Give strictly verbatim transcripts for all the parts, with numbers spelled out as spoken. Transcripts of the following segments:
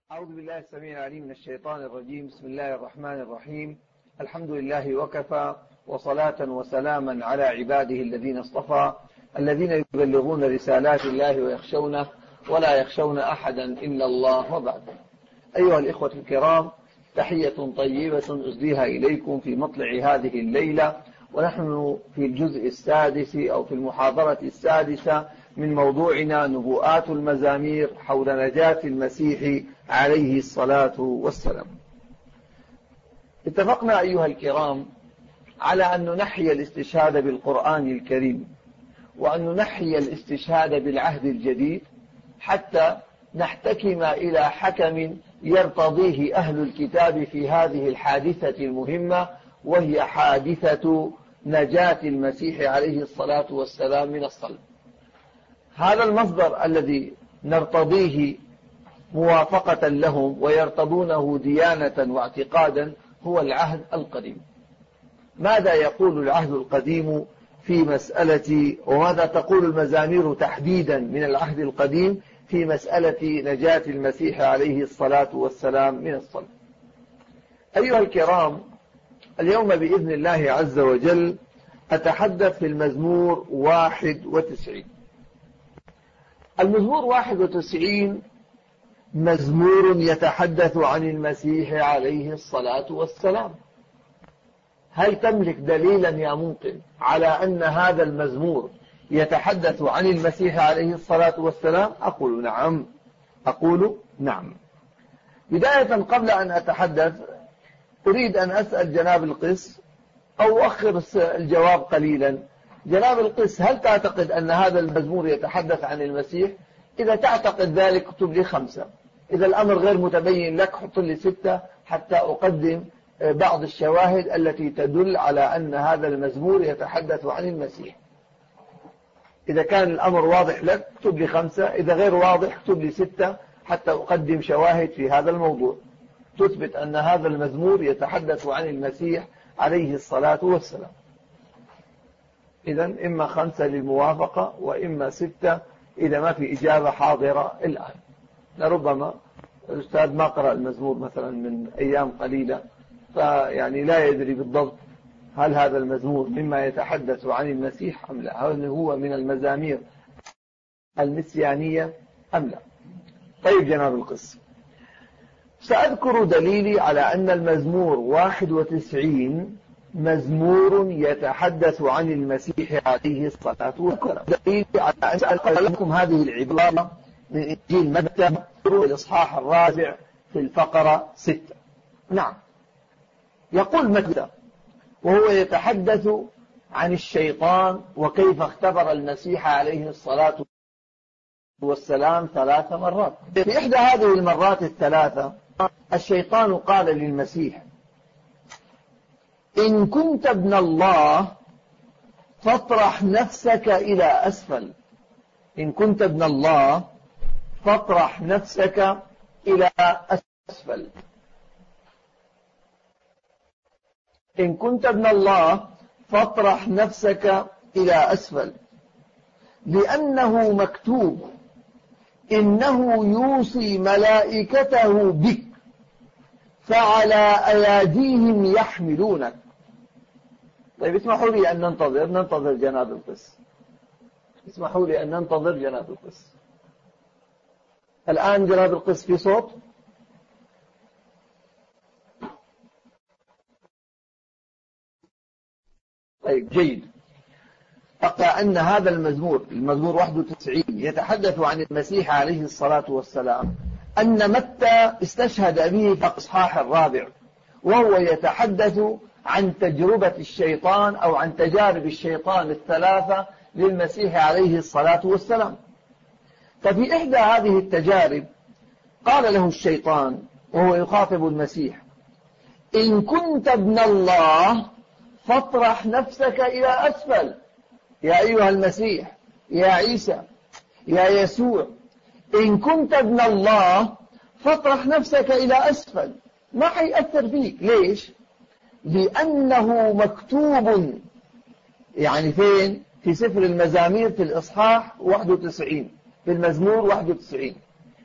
أعوذ بالله السميع العليم من الشيطان الرجيم. بسم الله الرحمن الرحيم. الحمد لله وكفى، وصلاة وسلاما على عباده الذين اصطفى، الذين يبلغون رسالات الله ويخشونه ولا يخشون أحدا إلا الله. وبعد، أيها الإخوة الكرام، تحية طيبة أسديها إليكم في مطلع هذه الليلة، ونحن في الجزء السادس أو في المحاضرة السادسة من موضوعنا نبوءات المزامير حول نجاة المسيح عليه الصلاة والسلام. اتفقنا أيها الكرام على أن ننحي الاستشهاد بالقرآن الكريم، وأن ننحي الاستشهاد بالعهد الجديد، حتى نحتكم إلى حكم يرتضيه أهل الكتاب في هذه الحادثة المهمة، وهي حادثة نجاة المسيح عليه الصلاة والسلام من الصلب. هذا المصدر الذي نرتضيه موافقة لهم ويرتضونه ديانة واعتقادا هو العهد القديم. ماذا يقول العهد القديم في مسألة، وماذا تقول المزامير تحديدا من العهد القديم في مسألة نجاة المسيح عليه الصلاة والسلام من الصلب؟ أيها الكرام، اليوم بإذن الله عز وجل أتحدث في المزمور واحد وتسعين. المزمور واحد وتسعين مزمور يتحدث عن المسيح عليه الصلاة والسلام. هل تملك دليلا يا ممكن على أن هذا المزمور يتحدث عن المسيح عليه الصلاة والسلام؟ أقول نعم، أقول نعم. بداية قبل أن أتحدث أريد أن أسأل جناب القس، أو أخر الجواب قليلا. جناب القس، هل تعتقد أن هذا المزمور يتحدث عن المسيح؟ إذا تعتقد ذلك اكتب لي خمسة، إذا الأمر غير متبين لك حط لي ستة، حتى أقدم بعض الشواهد التي تدل على أن هذا المزمور يتحدث عن المسيح. إذا كان الأمر واضح لك اكتب لي خمسة، إذا غير واضح اكتب لي ستة، حتى أقدم شواهد في هذا الموضوع تثبت أن هذا المزمور يتحدث عن المسيح عليه الصلاة والسلام. إذن إما خمسة للموافقة، وإما ستة إذا ما في إجابة حاضرة الآن. لربما الأستاذ ما قرأ المزمور مثلا من أيام قليلة، فيعني لا يدري بالضبط هل هذا المزمور مما يتحدث عن المسيح أم لا، هل هو من المزامير المسيانية أم لا. طيب جناب القس، سأذكر دليلي على أن المزمور واحد وتسعين مزمور يتحدث عن المسيح عليه الصلاة والسلام. دليلي على أن أقول لكم هذه العبارة من إنجيل متى الإصحاح الرابع في الفقرة ستة. نعم، يقول متى وهو يتحدث عن الشيطان وكيف اختبر المسيح عليه الصلاة والسلام ثلاث مرات. في إحدى هذه المرات الثلاثة الشيطان قال للمسيح: إن كنت ابن الله فاطرح نفسك إلى أسفل. إن كنت ابن الله فاطرح نفسك إلى أسفل. إن كنت ابن الله فاطرح نفسك إلى أسفل، لأنه مكتوب: إنه يوصي ملائكته بك فعلى أيديهم يحملونك. طيب اسمحوا لي أن ننتظر ننتظر جناب القس. اسمحوا لي أن ننتظر جناب القس. الآن جناب القس في صوت؟ طيب جيد. أقرأ أن هذا المزمور المزمور واحد وتسعين يتحدث عن المسيح عليه الصلاة والسلام، أن متى استشهد به في الإصحاح الرابع، وهو يتحدث عن تجربة الشيطان أو عن تجارب الشيطان الثلاثة للمسيح عليه الصلاة والسلام. ففي إحدى هذه التجارب قال له الشيطان وهو يخاطب المسيح: إن كنت ابن الله فاطرح نفسك إلى أسفل. يا أيها المسيح، يا عيسى، يا يسوع، إن كنت ابن الله فاطرح نفسك إلى أسفل. ما حيأثر فيك. ليش؟ لأنه مكتوب. يعني فين؟ في سفر المزامير في الإصحاح واحد وتسعين، في المزمور واحد وتسعين: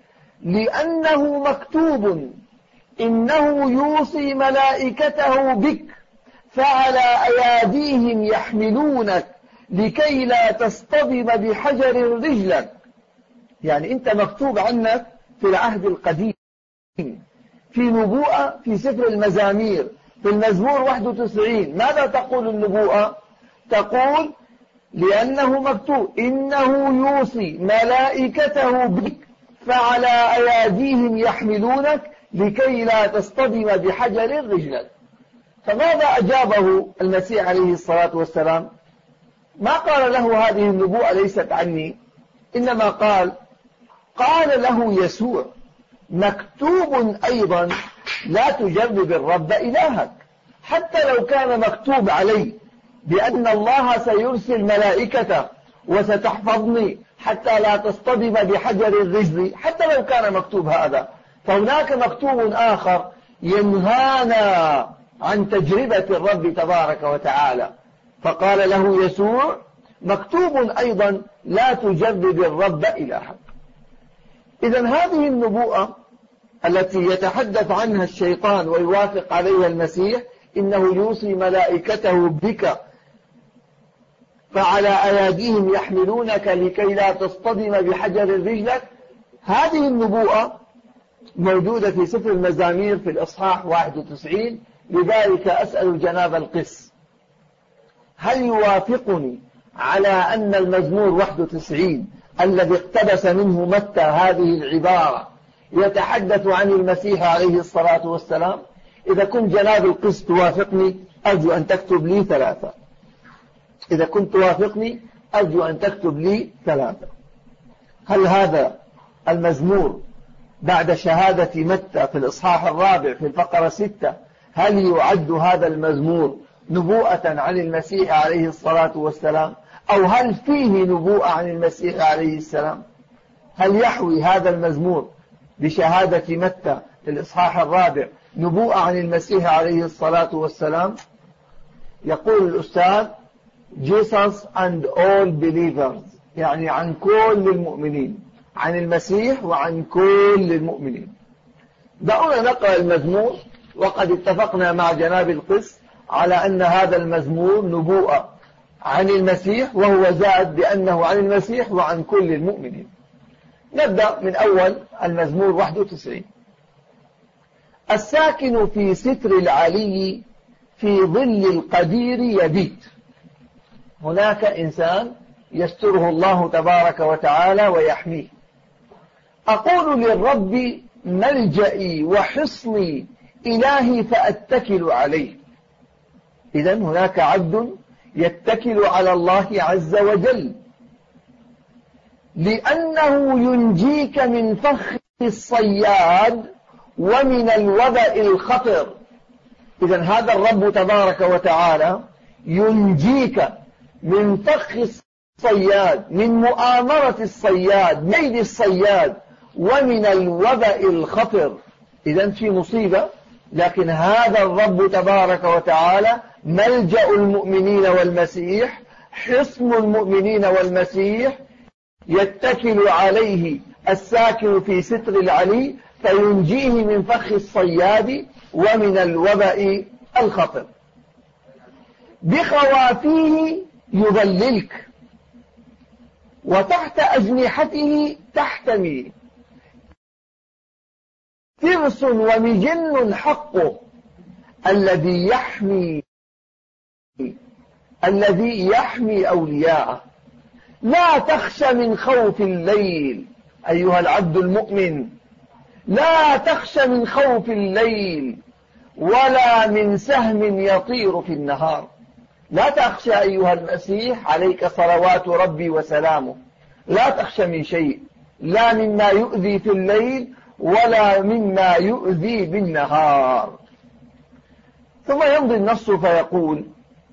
لأنه مكتوب إنه يوصي ملائكته بك فعلى أياديهم يحملونك لكي لا تصطدم بحجر رجلك. يعني أنت مكتوب عنك في العهد القديم، في نبوءة في سفر المزامير في المزمور واحد وتسعين. ماذا تقول النبوءة؟ تقول لأنه مكتوب إنه يوصي ملائكته بك فعلى أياديهم يحملونك لكي لا تصطدم بحجر رجلك. فماذا أجابه المسيح عليه الصلاة والسلام؟ ما قال له هذه النبوءة ليست عني، إنما قال قال له يسوع مكتوب أيضا لا تجرب الرب إلهك. حتى لو كان مكتوب علي بأن الله سيرسل ملائكته وستحفظني حتى لا تصطدم بحجر الرجل، حتى لو كان مكتوب هذا، فهناك مكتوب آخر ينهانا عن تجربة الرب تبارك وتعالى. فقال له يسوع مكتوب أيضا لا تجرب الرب إلهك. إذن هذه النبوءة التي يتحدث عنها الشيطان ويوافق عليها المسيح، إنه يوصي ملائكته بك فعلى أياديهم يحملونك لكي لا تصطدم بحجر رجلك، هذه النبوءة موجودة في سفر المزامير في الإصحاح واحد وتسعين. لذلك أسأل جناب القس هل يوافقني على أن المزمور واحد وتسعين الذي اقتبس منه متى هذه العبارة يتحدث عن المسيح عليه الصلاة والسلام؟ إذا كنت جناب القس توافقني أرجو أن تكتب لي ثلاثة. إذا كنت توافقني أرجو أن تكتب لي ثلاثة. هل هذا المزمور بعد شهادة متى في الإصحاح الرابع في الفقرة ستة، هل يعد هذا المزمور نبوءة عن المسيح عليه الصلاة والسلام، أو هل فيه نبوءة عن المسيح عليه السلام؟ هل يحوي هذا المزمور بشهادة متى في الإصحاح الرابع نبوءة عن المسيح عليه الصلاة والسلام؟ يقول الأستاذ Jesus and all believers، يعني عن كل المؤمنين، عن المسيح وعن كل المؤمنين. دعونا نقرأ المزمور، وقد اتفقنا مع جناب القس على أن هذا المزمور نبوءة عن المسيح، وهو زاد بأنه عن المسيح وعن كل المؤمنين. نبدأ من أول المزمور واحد وتسعين. الساكن في ستر العلي في ظل القدير يبيت. هناك إنسان يستره الله تبارك وتعالى ويحميه. أقول للرب ملجئي وحصني إلهي فأتكل عليه. إذن هناك عبد يتكل على الله عز وجل، لأنه ينجيك من فخ الصياد ومن الوباء الخطر. إذن هذا الرب تبارك وتعالى ينجيك من فخ الصياد، من مؤامرة الصياد، ميل الصياد، ومن الوباء الخطر. إذن في مصيبة، لكن هذا الرب تبارك وتعالى ملجأ المؤمنين والمسيح، حصن المؤمنين والمسيح، يتكل عليه الساكن في ستر العلي فينجيه من فخ الصياد ومن الوباء الخطر. بخوافيه يظللك وتحت أجنحته تحتمي. ترس ومجن حقه الذي يحمي الذي يحمي أولياءه. لا تخش من خوف الليل أيها العبد المؤمن، لا تخش من خوف الليل ولا من سهم يطير في النهار. لا تخشى أيها المسيح، عليك صلوات ربي وسلامه، لا تخشى من شيء، لا مما يؤذي في الليل ولا مما يؤذي بالنهار. ثم يمضي النص فيقول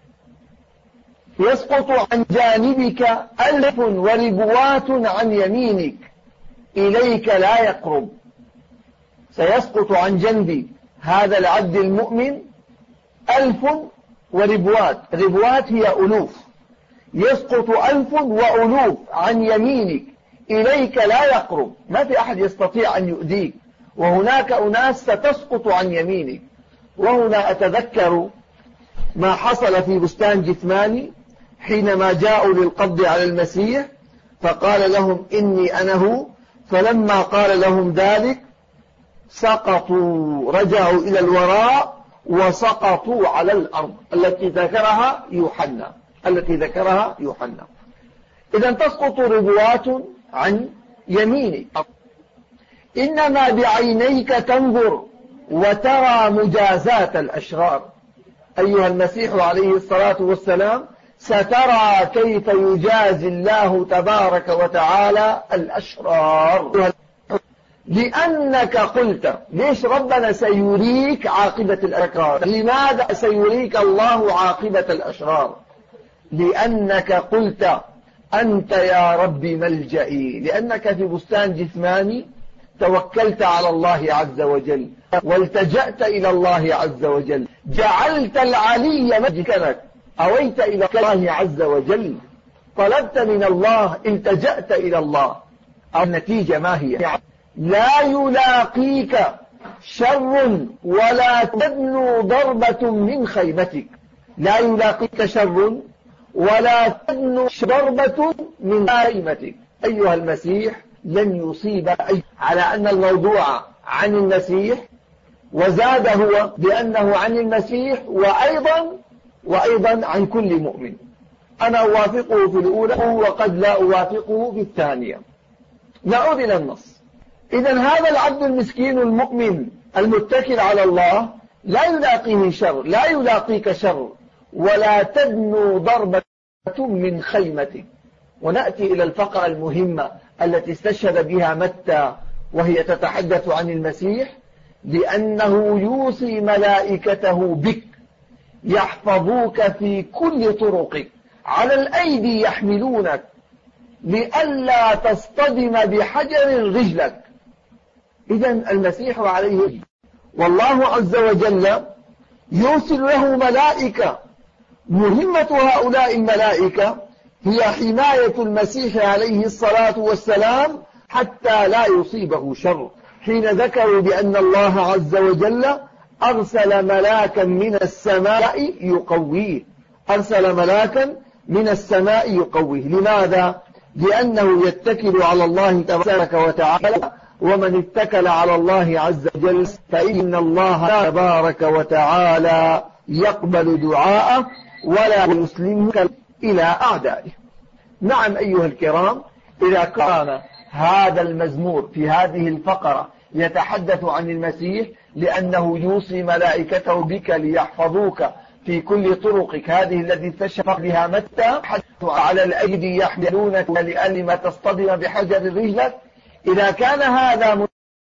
يسقط عن جانبك ألف وربوات عن يمينك إليك لا يقرب. سيسقط عن جنب هذا العبد المؤمن ألف وربوات، ربوات هي ألوف، يسقط ألف وألوف عن يمينك إليك لا يقرب، ما في أحد يستطيع أن يؤذيك، وهناك أناس ستسقط عن يمينك. وهنا أتذكر ما حصل في بستان جثماني حينما جاءوا للقبض على المسيح، فقال لهم إني أنا هو، فلما قال لهم ذلك سقطوا، رجعوا إلى الوراء وسقطوا على الأرض التي ذكرها يوحنا التي ذكرها يوحنا. إذا تسقط ربوات عن يمينك، إنما بعينيك تنظر وترى مجازات الأشرار. أيها المسيح عليه الصلاة والسلام سترى كيف يجازي الله تبارك وتعالى الأشرار، لأنك قلت. ليش ربنا سيريك عاقبة الأشرار؟ لماذا سيريك الله عاقبة الأشرار؟ لأنك قلت أنت يا رب ملجئي، لأنك في بستان جثماني توكلت على الله عز وجل والتجأت إلى الله عز وجل، جعلت العلي مجكنك، أويت إلى الله عز وجل، طلبت من الله، التجأت إلى الله. النتيجة ما هي؟ لا يلاقيك شر ولا تدنو ضربة من خيمتك. لا يلاقيك شر ولا تدنو ضربة من خيمتك. أيها المسيح لن يصيب أي، على أن الموضوع عن المسيح، وزاد هو بأنه عن المسيح وأيضا وأيضا عن كل مؤمن. أنا أوافقه في الأولى وقد لا أوافقه في الثانية. نعود إلى النص. إذن هذا العبد المسكين المؤمن المتكل على الله لا يلاقيه شر، لا يلاقيك شر ولا تدنو ضربة من خيمتك. ونأتي إلى الفقرة المهمة التي استشهد بها متى، وهي تتحدث عن المسيح، لأنه يوصي ملائكته بك يحفظوك في كل طرقك، على الأيدي يحملونك لئلا تصطدم بحجر رجلك. إذن المسيح عليه، والله عز وجل يرسل له ملائكة. مهمة هؤلاء الملائكة هي حماية المسيح عليه الصلاة والسلام حتى لا يصيبه شر. حين ذكروا بأن الله عز وجل أرسل ملاكا من السماء يقويه، أرسل ملاكا من السماء يقويه. لماذا؟ لأنه يتكل على الله تبارك وتعالى، ومن اتكل على الله عز وجل فإن الله تبارك وتعالى يقبل دعاءه ولا يسلمك إلى أعدائه. نعم أيها الكرام، إذا كان هذا المزمور في هذه الفقرة يتحدث عن المسيح لأنه يوصي ملائكته بك ليحفظوك في كل طرقك، هذه التي استشهد بها متى، على الأيدي يحملونك لئلا تصطدم بحجر رجلك. إذا كان هذا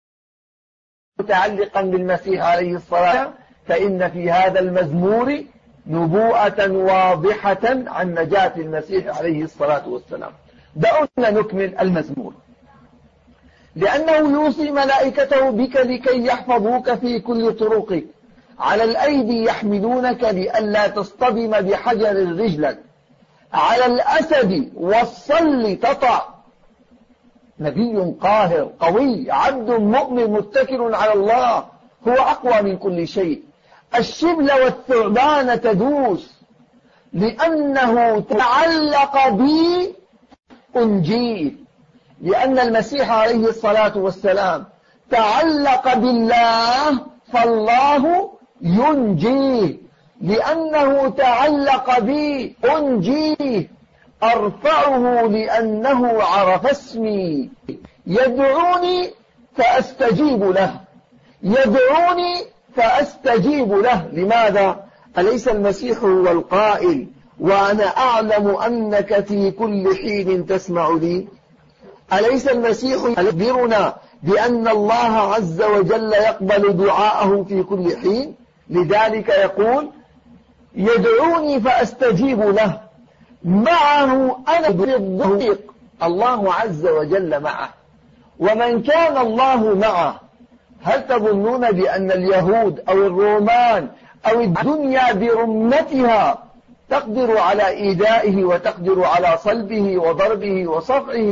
متعلقا بالمسيح عليه الصلاة، فإن في هذا المزمور نبوءة واضحة عن نجاة المسيح عليه الصلاة والسلام. دعونا نكمل المزمور. لأنه يوصي ملائكته بك لكي يحفظوك في كل طرقك، على الأيدي يحملونك لئلا تصطدم بحجر رجلك، على الأسد والصل تطع. نبي قاهر قوي، عبد مؤمن متكل على الله، هو أقوى من كل شيء. الشبل والثعبان تدوس، لأنه تعلق بي أنجيه. لأن المسيح عليه الصلاة والسلام تعلق بالله فالله ينجيه، لأنه تعلق بي أنجيه، أرفعه لأنه عرف اسمي، يدعوني فأستجيب له، يدعوني فأستجيب له. لماذا؟ أليس المسيح هو القائل وأنا أعلم أنك في كل حين تسمع لي؟ أليس المسيح يخبرنا بأن الله عز وجل يقبل دعاءه في كل حين؟ لذلك يقول يدعوني فأستجيب له. معه أنا في الضيق، الله عز وجل معه. ومن كان الله معه، هل تظنون بأن اليهود أو الرومان أو الدنيا برمتها تقدر على إيذائه وتقدر على صلبه وضربه وصفعه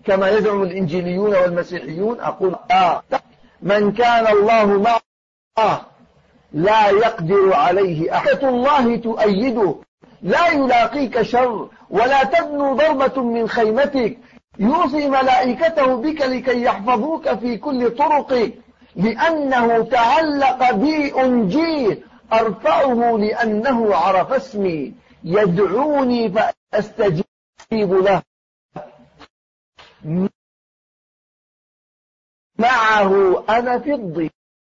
كما يزعم الإنجيليون والمسيحيون؟ أقول آه من كان الله معه لا يقدر عليه أحد. الله تؤيده، لا يلاقيك شر، ولا تدنو ضربة من خيمتك. يوصي ملائكته بك لكي يحفظوك في كل طرقك، لأنه تعلق بي أنجيه، أرفعه لأنه عرف اسمي، يدعوني فأستجيب له، معه أنا في الضيق.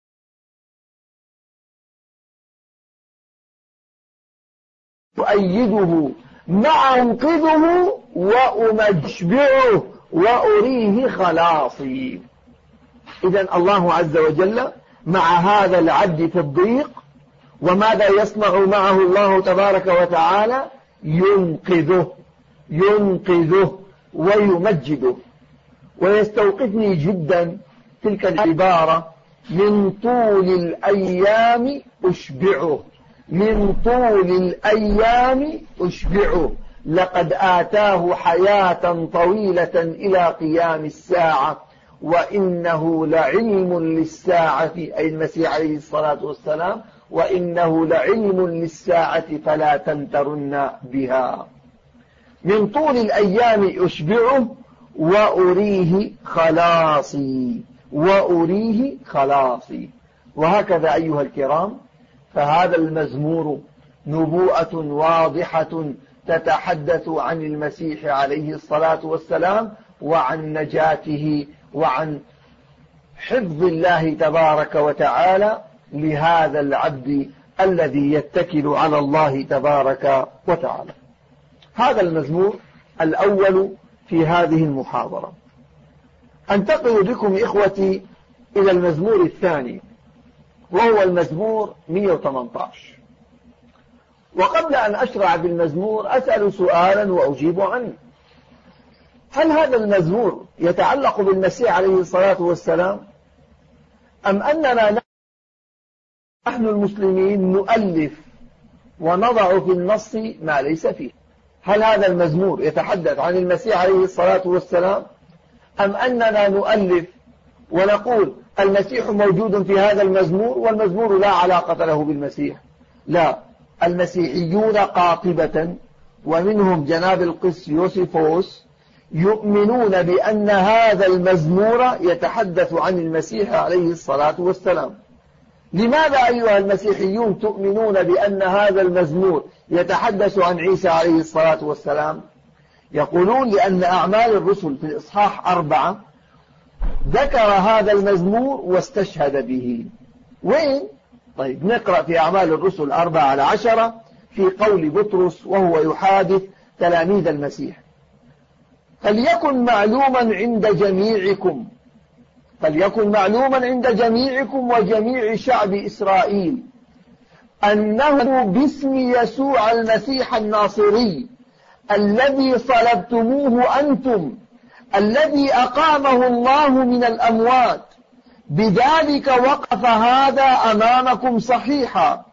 أؤيده مع أنقذه وأمشبعه وأريه خلاصي. إذن الله عز وجل مع هذا العبد في الضيق، وماذا يصنع معه الله تبارك وتعالى؟ ينقذه ينقذه ويمجده. ويستوقفني جدا تلك العبارة من طول الأيام أشبعه، من طول الأيام أشبعه، لقد آتاه حياة طويلة إلى قيام الساعة، وإنه لعلم للساعة، أي المسيح عليه الصلاة والسلام، وإنه لعلم للساعة فلا تمترن بها. من طول الأيام أشبعه وأريه خلاصي، وأريه خلاصي. وهكذا أيها الكرام، فهذا المزمور نبوءة واضحة تتحدث عن المسيح عليه الصلاة والسلام، وعن نجاته، وعن حفظ الله تبارك وتعالى لهذا العبد الذي يتكل على الله تبارك وتعالى. هذا المزمور الأول في هذه المحاضرة. أنتقل بكم إخوتي إلى المزمور الثاني، وهو المزمور مئة وثمانية عشر. وقبل أن أشرع بالمزمور أسأل سؤالا وأجيب عنه. هل هذا المزمور يتعلق بالمسيح عليه الصلاة والسلام، أم أننا نحن المسلمين نؤلف ونضع في النص ما ليس فيه؟ هل هذا المزمور يتحدث عن المسيح عليه الصلاة والسلام، أم أننا نؤلف ونقول المسيح موجود في هذا المزمور والمزمور لا علاقة له بالمسيح؟ لا، المسيحيون قاطبة، ومنهم جناب القس يوسيفوس، يؤمنون بأن هذا المزمور يتحدث عن المسيح عليه الصلاة والسلام. لماذا أيها المسيحيون تؤمنون بأن هذا المزمور يتحدث عن عيسى عليه الصلاة والسلام؟ يقولون لأن أعمال الرسل في الإصحاح أربعة ذكر هذا المزمور واستشهد به. وين؟ طيب نقرأ في أعمال الرسل أربعة على عشرة في قول بطرس وهو يحادث تلاميذ المسيح: فليكن معلوما عند جميعكم فليكن معلوما عند جميعكم وجميع شعب إسرائيل أنه باسم يسوع المسيح الناصري الذي صلبتموه أنتم، الذي أقامه الله من الأموات، بذلك وقف هذا أمامكم صحيحا.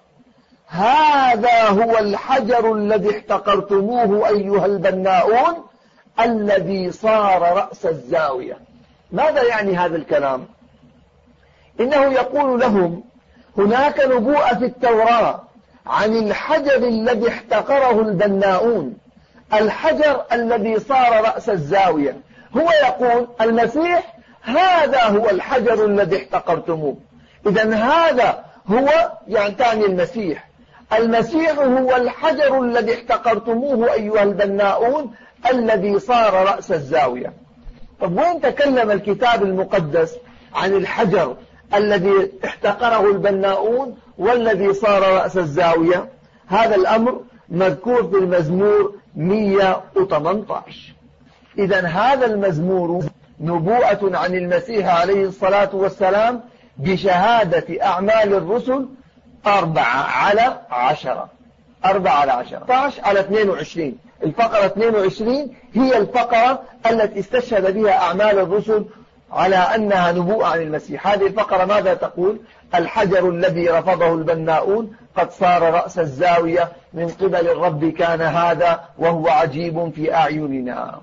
هذا هو الحجر الذي احتقرتموه أيها البناؤون، الذي صار رأس الزاوية. ماذا يعني هذا الكلام؟ إنه يقول لهم هناك نبوءة في التوراة عن الحجر الذي احتقره البناؤون، الحجر الذي صار رأس الزاوية. هو يقول المسيح هذا هو الحجر الذي احتقرتموه. إذن هذا هو يعني تعني المسيح المسيح هو الحجر الذي احتقرتموه أيها البناؤون، الذي صار رأس الزاوية. طب وين تكلم الكتاب المقدس عن الحجر الذي احتقره البناؤون والذي صار رأس الزاوية؟ هذا الأمر مذكور في المزمور مئة وثمانية عشر. إذن هذا المزمور نبوءة عن المسيح عليه الصلاة والسلام بشهادة أعمال الرسل أربعة على عشرة أربعة على عشرة على اثنين وعشرين. الفقرة اثنين وعشرين هي الفقرة التي استشهد بها أعمال الرسل على أنها نبوءة عن المسيح. هذه الفقرة ماذا تقول؟ الحجر الذي رفضه البناؤون قد صار رأس الزاوية، من قبل الرب كان هذا وهو عجيب في أعيننا.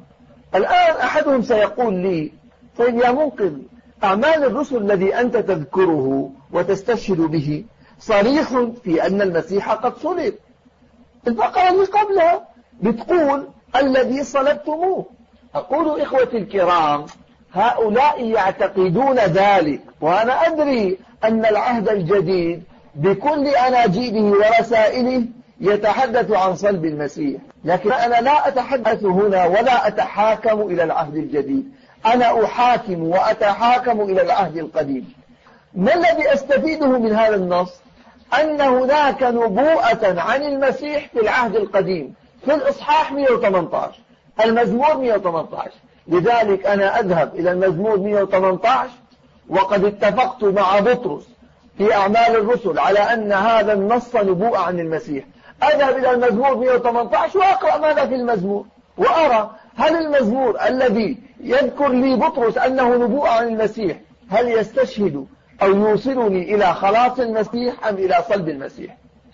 الآن أحدهم سيقول لي: طيب يا منقذ، أعمال الرسل الذي أنت تذكره وتستشهد به صريح في أن المسيح قد صلب. الفقرة اللي قبلها بتقول الذي صلبتموه. أقول إخوتي الكرام، هؤلاء يعتقدون ذلك، وأنا أدري أن العهد الجديد بكل أناجيله ورسائله يتحدث عن صلب المسيح، لكن أنا لا أتحدث هنا ولا أتحاكم إلى العهد الجديد، أنا أحاكم وأتحاكم إلى العهد القديم. ما الذي أستفيده من هذا النص؟ أن هناك نبوءة عن المسيح في العهد القديم في الإصحاح مئة وثمانية عشر، المزمور مئة وثمانية عشر. لذلك أنا أذهب إلى المزمور مئة وثمانية عشر، وقد اتفقت مع بطرس في أعمال الرسل على أن هذا النص نبوءة عن المسيح. أذهب إلى المزمور مئة وثمانية عشر وأقرأ ماذا في المزمور، وأرى هل المزمور الذي يذكر لي بطرس أنه نبوءة عن المسيح هل يستشهد أو يوصلني إلى خلاص المسيح أم إلى صلب المسيح.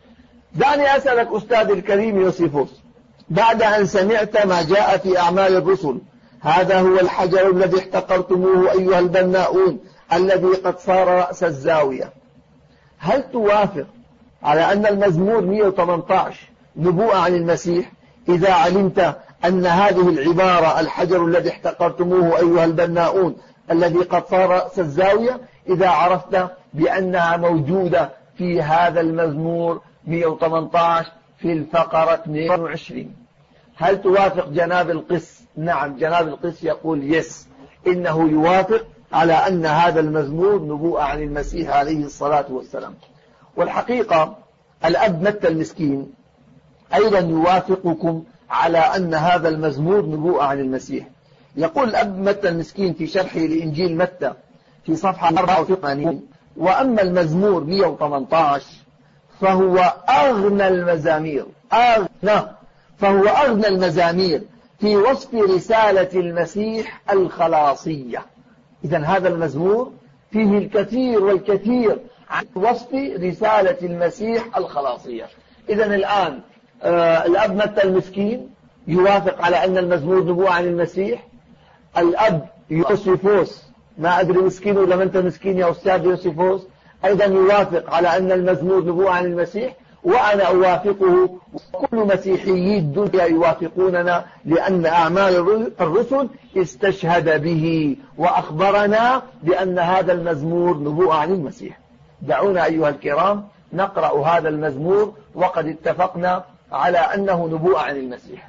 دعني أسألك أستاذ الكريم يوسيفوس، بعد أن سمعت ما جاء في أعمال الرسل: هذا هو الحجر الذي احتقرتموه أيها البناؤون الذي قد صار رأس الزاوية، هل توافق على أن المزمور مئة وثمانية عشر نبوءة عن المسيح إذا علمت أن هذه العبارة الحجر الذي احتقرتموه أيها البناؤون الذي قد صار رأس الزاوية، إذا عرفت بأنها موجودة في هذا المزمور مئة وثمانية عشر في الفقرة اثنين وعشرين؟ هل توافق جناب القس؟ نعم، جناب القس يقول يس، إنه يوافق على أن هذا المزمور نبوءة عن المسيح عليه الصلاة والسلام. والحقيقة الأب متى المسكين أيضا يوافقكم على أن هذا المزمور نبوءة عن المسيح. يقول الأب متى المسكين في شرحه لإنجيل متى في صفحة أربعة وثمانين: وأما المزمور مئة وثمانية عشر فهو أغنى المزامير أغنى فهو أغنى المزامير في وصف رسالة المسيح الخلاصية. إذن هذا المزمور فيه الكثير والكثير عن وصف رسالة المسيح الخلاصية. إذن الآن آه الأب متى المسكين يوافق على أن المزمور نبوءة عن المسيح. الأب يوسيفوس، ما أدري مسكين ولا أنت مسكين يا أستاذ يوسيفوس، أيضا يوافق على أن المزمور نبوءة عن المسيح، وأنا أوافقه، وكل مسيحيي الدنيا يوافقوننا، لأن أعمال الرسل استشهد به وأخبرنا بأن هذا المزمور نبوءة عن المسيح. دعونا أيها الكرام نقرأ هذا المزمور، وقد اتفقنا على أنه نبوءة عن المسيح.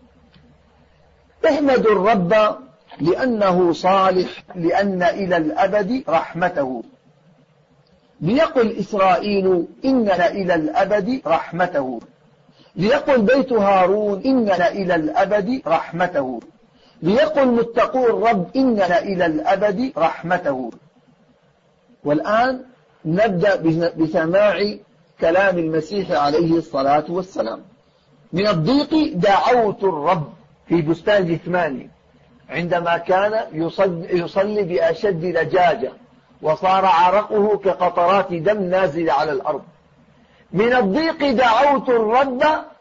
احمدوا الرب لأنه صالح، لأن إلى الأبد رحمته. ليقل إسرائيل إننا إلى الأبد رحمته. ليقل بيت هارون إننا إلى الأبد رحمته. ليقل متقو الرب إننا إلى الأبد رحمته. والآن نبدأ بسماع كلام المسيح عليه الصلاة والسلام. من الضيق دعوت الرب في بستان جثماني عندما كان يصلي بأشد لجاجة وصار عرقه كقطرات دم نازل على الأرض. من الضيق دعوت الرب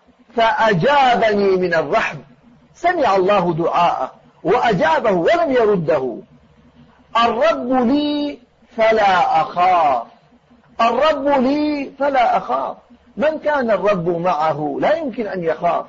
فأجابني من الرحم. سمع الله دعاءه وأجابه ولم يرده. الرب لي فلا أخاف. الرب لي فلا أخاف. من كان الرب معه لا يمكن أن يخاف.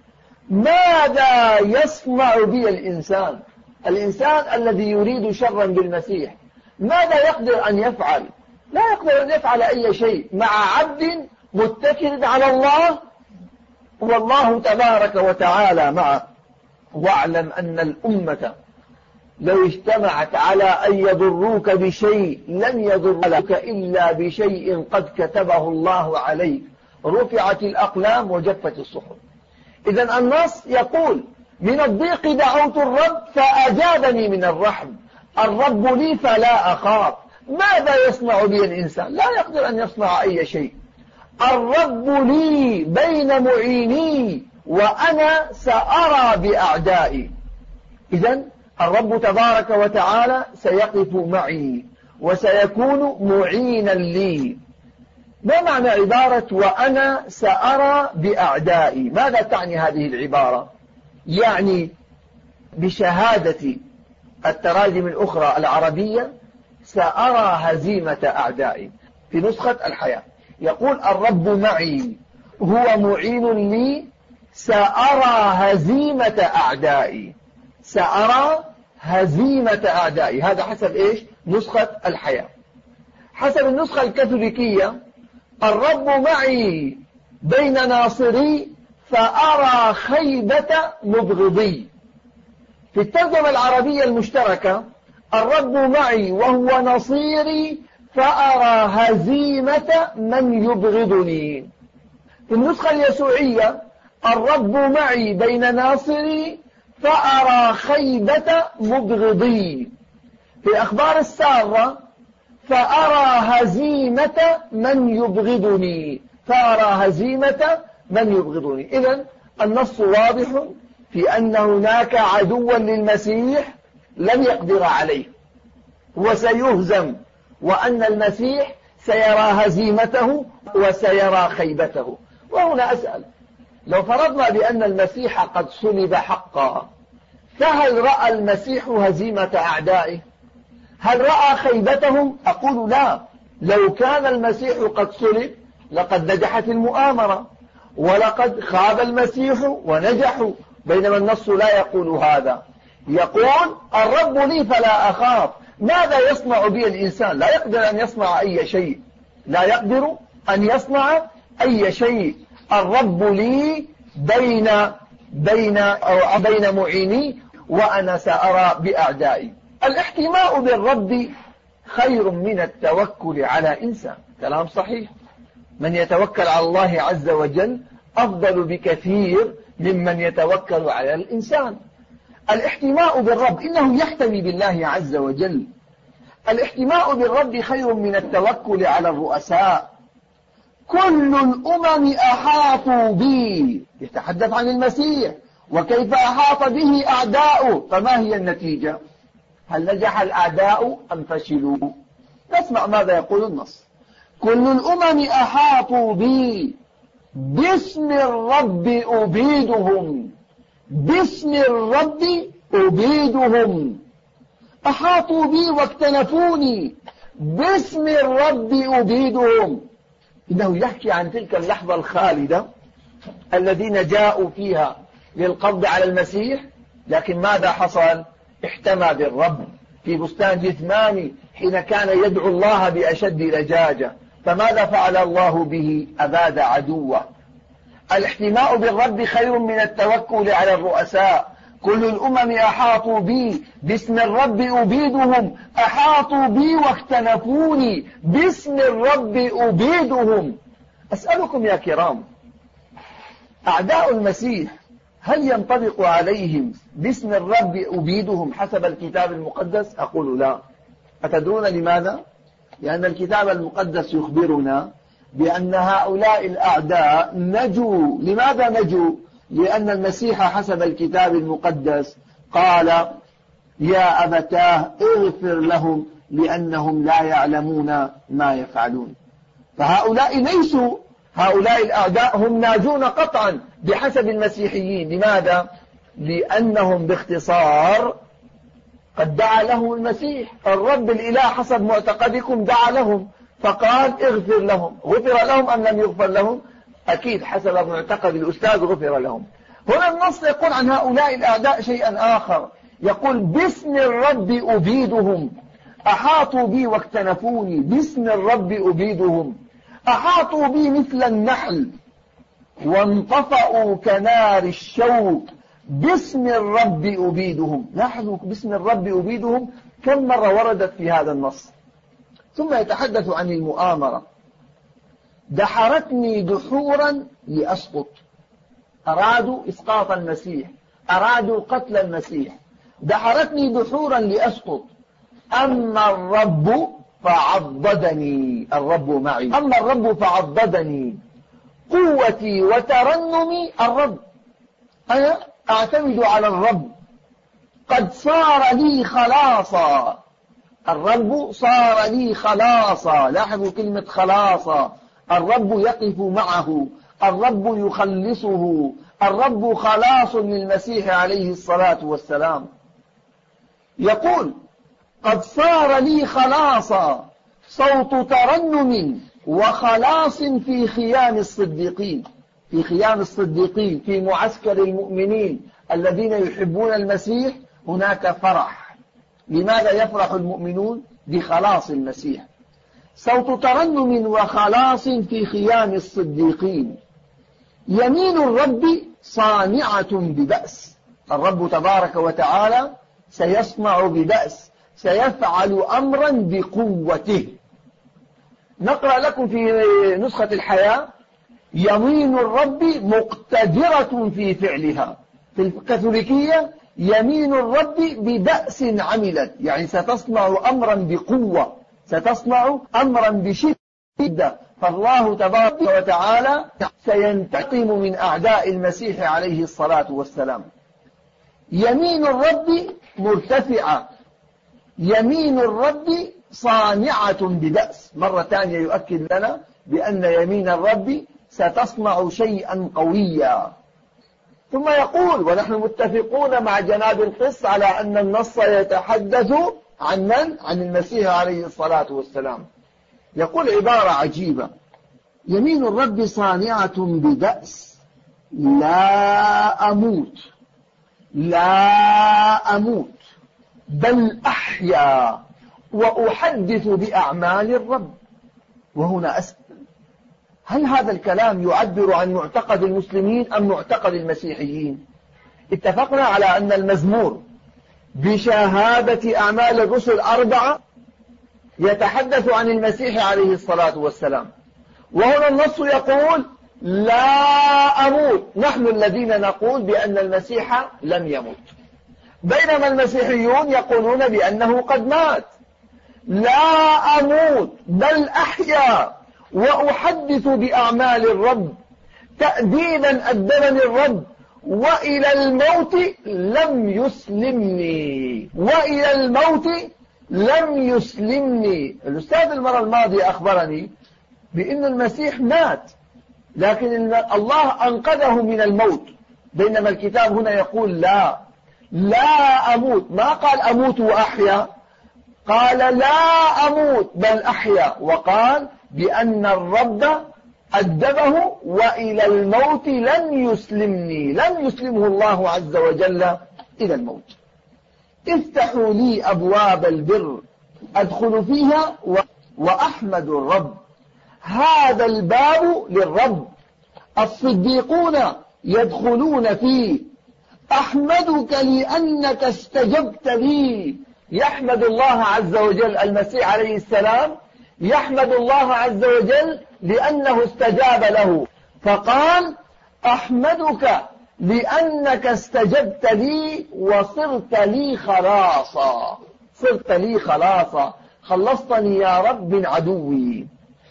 ماذا يصنع بي الإنسان؟ الإنسان الذي يريد شرا بالمسيح ماذا يقدر أن يفعل؟ لا يقدر أن يفعل أي شيء مع عبد متكل على الله والله تبارك وتعالى معه. واعلم أن الأمة لو اجتمعت على أن يضروك بشيء لن يضروك إلا بشيء قد كتبه الله عليك. رفعت الأقلام وجفت الصحف. إذن النص يقول: من الضيق دعوت الرب فأجابني من الرحم. الرب لي فلا أخاف. ماذا يصنع بي الإنسان؟ لا يقدر أن يصنع أي شيء. الرب لي بين معيني وأنا سأرى بأعدائي. إذن الرب تبارك وتعالى سيقف معي وسيكون معينا لي. ما معنى عبارة وأنا سأرى بأعدائي؟ ماذا تعني هذه العبارة؟ يعني بشهادة التراجم الأخرى العربية سأرى هزيمة أعدائي. في نسخة الحياة يقول الرب معي هو معين لي سأرى هزيمة أعدائي، سأرى هزيمة أعدائي. هذا حسب إيش؟ نسخة الحياة. حسب النسخة الكاثوليكية الرب معي بين ناصري فأرى خيبة مبغضي. في الترجمة العربية المشتركة الرب معي وهو نصيري فأرى هزيمة من يبغضني. في النسخة اليسوعية الرب معي بين ناصري فأرى خيبة مبغضي. في الأخبار السارة فأرى هزيمة من يبغضني، فأرى هزيمة من يبغضني. إذن النص واضح في أن هناك عدوا للمسيح لن يقدر عليه وسيهزم، وأن المسيح سيرى هزيمته وسيرى خيبته. وهنا أسأل، لو فرضنا بأن المسيح قد صلب حقا، فهل رأى المسيح هزيمة أعدائه؟ هل رأى خيبتهم؟ أقول لا. لو كان المسيح قد صلب لقد نجحت المؤامرة، ولقد خاب المسيح ونجحوا، بينما النص لا يقول هذا. يقول الرب لي فلا أخاف. ماذا يصنع بي الإنسان؟ لا يقدر أن يصنع أي شيء، لا يقدر أن يصنع أي شيء. الرب لي بين بين أو بين معيني وأنا سأرى بأعدائي. الاحتماء بالرب خير من التوكل على إنسان. كلام صحيح. من يتوكل على الله عز وجل أفضل بكثير ممن يتوكل على الإنسان. الاحتماء بالرب إنه يحتمي بالله عز وجل. الاحتماء بالرب خير من التوكل على الرؤساء. كل الأمم أحاطوا بي، يتحدث عن المسيح وكيف أحاط به أعداؤه. فما هي النتيجة؟ هل نجح الأعداء أم فشلوا؟ نسمع ماذا يقول النص. كل الأمم أحاطوا بي باسم الرب أبيدهم، باسم الرب أبيدهم. أحاطوا بي واكتنفوني، باسم الرب أبيدهم. إنه يحكي عن تلك اللحظة الخالدة الذين جاءوا فيها للقبض على المسيح، لكن ماذا حصل؟ احتمى بالرب في بستان جثماني حين كان يدعو الله بأشد لجاجة. فماذا فعل الله به؟ أباد عدوه. الاحتماء بالرب خير من التوكل على الرؤساء. كل الأمم أحاطوا بي باسم الرب أبيدهم، أحاطوا بي واختنفوني، باسم الرب أبيدهم. أسألكم يا كرام، أعداء المسيح هل ينطبق عليهم باسم الرب أبيدهم حسب الكتاب المقدس؟ أقول لا. أتدرون لماذا؟ لأن الكتاب المقدس يخبرنا بأن هؤلاء الأعداء نجوا. لماذا نجوا؟ لأن المسيح حسب الكتاب المقدس قال يا أبتاه اغفر لهم لأنهم لا يعلمون ما يفعلون. فهؤلاء ليسوا، هؤلاء الأعداء هم ناجون قطعا بحسب المسيحيين. لماذا؟ لأنهم باختصار قد دعا لهم المسيح، الرب الإله حسب معتقدكم دعا لهم فقال اغفر لهم. غفر لهم أم لم يغفر لهم؟ أكيد حسب معتقد الأستاذ غفر لهم. هنا النص يقول عن هؤلاء الأعداء شيئا آخر، يقول باسم الرب أبيدهم، أحاطوا بي واكتنفوني، باسم الرب أبيدهم. أحاطوا بي مثل النحل وانطفأوا كنار الشوك، باسم الرب أبيدهم. لاحظوا باسم الرب أبيدهم كم مرة وردت في هذا النص. ثم يتحدث عن المؤامرة. دحرتني دحورا لأسقط. أرادوا إسقاط المسيح، أرادوا قتل المسيح. دحرتني دحورا لأسقط، أما الرب فعضدني. الرب معي. أما الرب فعضدني، قوتي وترنمي الرب. أنا أعتمد على الرب، قد صار لي خلاصا. الرب صار لي خلاصا. لاحظوا كلمة خلاصا. الرب يقف معه، الرب يخلصه، الرب خلاص للمسيح عليه الصلاة والسلام. يقول: قد صار لي خلاصا صوت ترنم وخلاص في خيام الصديقين. في خيام الصديقين، في معسكر المؤمنين الذين يحبون المسيح، هناك فرح. لماذا يفرح المؤمنون؟ بخلاص المسيح. صوت ترنم وخلاص في خيام الصديقين. يمين الرب صانعة ببأس. الرب تبارك وتعالى سيصنع ببأس، سيفعل أمرا بقوته. نقرأ لكم في نسخة الحياة: يمين الرب مقتدرة في فعلها. في الكاثوليكية: يمين الرب ببأس عملت، يعني ستصنع أمرا بقوة، ستصنع أمرا بشدة. فالله تبارك وتعالى سينتقم من أعداء المسيح عليه الصلاة والسلام. يمين الرب مرتفعة. يمين الرب صانعة ببأس. مرة ثانية يؤكد لنا بأن يمين الرب ستصنع شيئا قويا. ثم يقول: ونحن متفقون مع جناب القس على أن النص يتحدث عن من؟ عن المسيح عليه الصلاة والسلام. يقول عبارة عجيبة: يمين الرب صانعة ببأس لا أموت، لا أموت بل أحيا وأحدث بأعمال الرب. وهنا أسأل: هل هذا الكلام يعبر عن معتقد المسلمين أم معتقد المسيحيين؟ اتفقنا على أن المزمور بشهادة أعمال الرسل أربعة يتحدث عن المسيح عليه الصلاة والسلام، وهنا النص يقول: لا أموت. نحن الذين نقول بأن المسيح لم يمت، بينما المسيحيون يقولون بأنه قد مات. لا أموت بل أحيا وأحدث بأعمال الرب. تأديبا أدبني الرب وإلى الموت لم يسلمني، وإلى الموت لم يسلمني. الأستاذ المرة الماضية أخبرني بأن المسيح مات، لكن الله أنقذه من الموت، بينما الكتاب هنا يقول لا لا أموت. ما قال أموت وأحيا، قال لا أموت بل أحيا، وقال بأن الرب أدبه وإلى الموت لن يسلمني. لن يسلمه الله عز وجل إلى الموت. افتحوا لي أبواب البر أدخل فيها وأحمد الرب. هذا الباب للرب، الصديقون يدخلون فيه. أحمدك لأنك استجبت لي. يحمد الله عز وجل. المسيح عليه السلام يحمد الله عز وجل لأنه استجاب له، فقال: أحمدك لأنك استجبت لي وصرت لي خلاصا. صرت لي خلاصا، خلصتني يا رب من عدوي.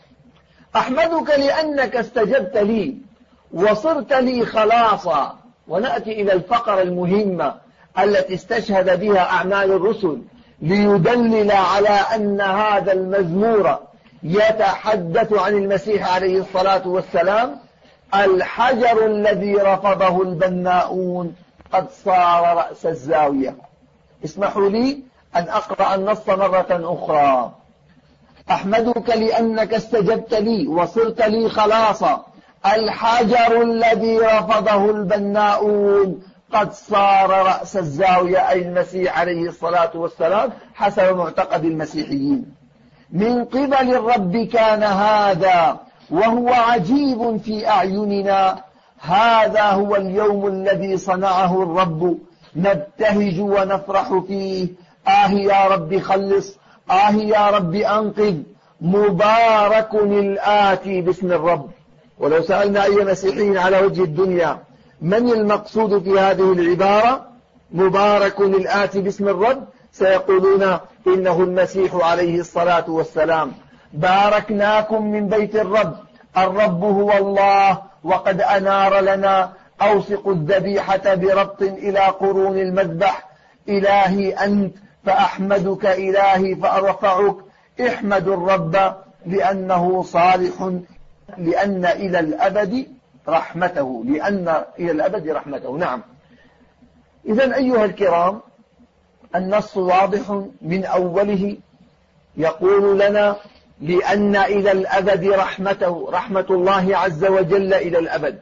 أحمدك لأنك استجبت لي وصرت لي خلاصا. ونأتي إلى الفقرة المهمة التي استشهد بها أعمال الرسل ليدلل على أن هذا المزمور يتحدث عن المسيح عليه الصلاة والسلام. الحجر الذي رفضه البناؤون قد صار رأس الزاوية. اسمحوا لي أن أقرأ النص مرة أخرى. أحمدك لأنك استجبت لي وصرت لي خلاصا. الحجر الذي رفضه البناؤون قد صار رأس الزاوية، أي المسيح عليه الصلاة والسلام حسب معتقد المسيحيين. من قبل الرب كان هذا وهو عجيب في أعيننا. هذا هو اليوم الذي صنعه الرب، نبتهج ونفرح فيه. آه يا رب خلص، آه يا رب أنقذ. مبارك الآتي باسم الرب. ولو سألنا أي مسيحيين على وجه الدنيا من المقصود في هذه العبارة مبارك الآتي باسم الرب، سيقولون إنه المسيح عليه الصلاة والسلام. باركناكم من بيت الرب، الرب هو الله وقد أنار لنا. أوثق الذبيحة بربط إلى قرون المذبح. إلهي أنت فأحمدك، إلهي فأرفعك. احمدوا الرب لأنه صالح، لأن إلى الأبد رحمته، لأن إلى الأبد رحمته. نعم. إذن أيها الكرام، النص واضح من أوله يقول لنا لأن إلى الأبد رحمته، رحمة الله عز وجل إلى الأبد،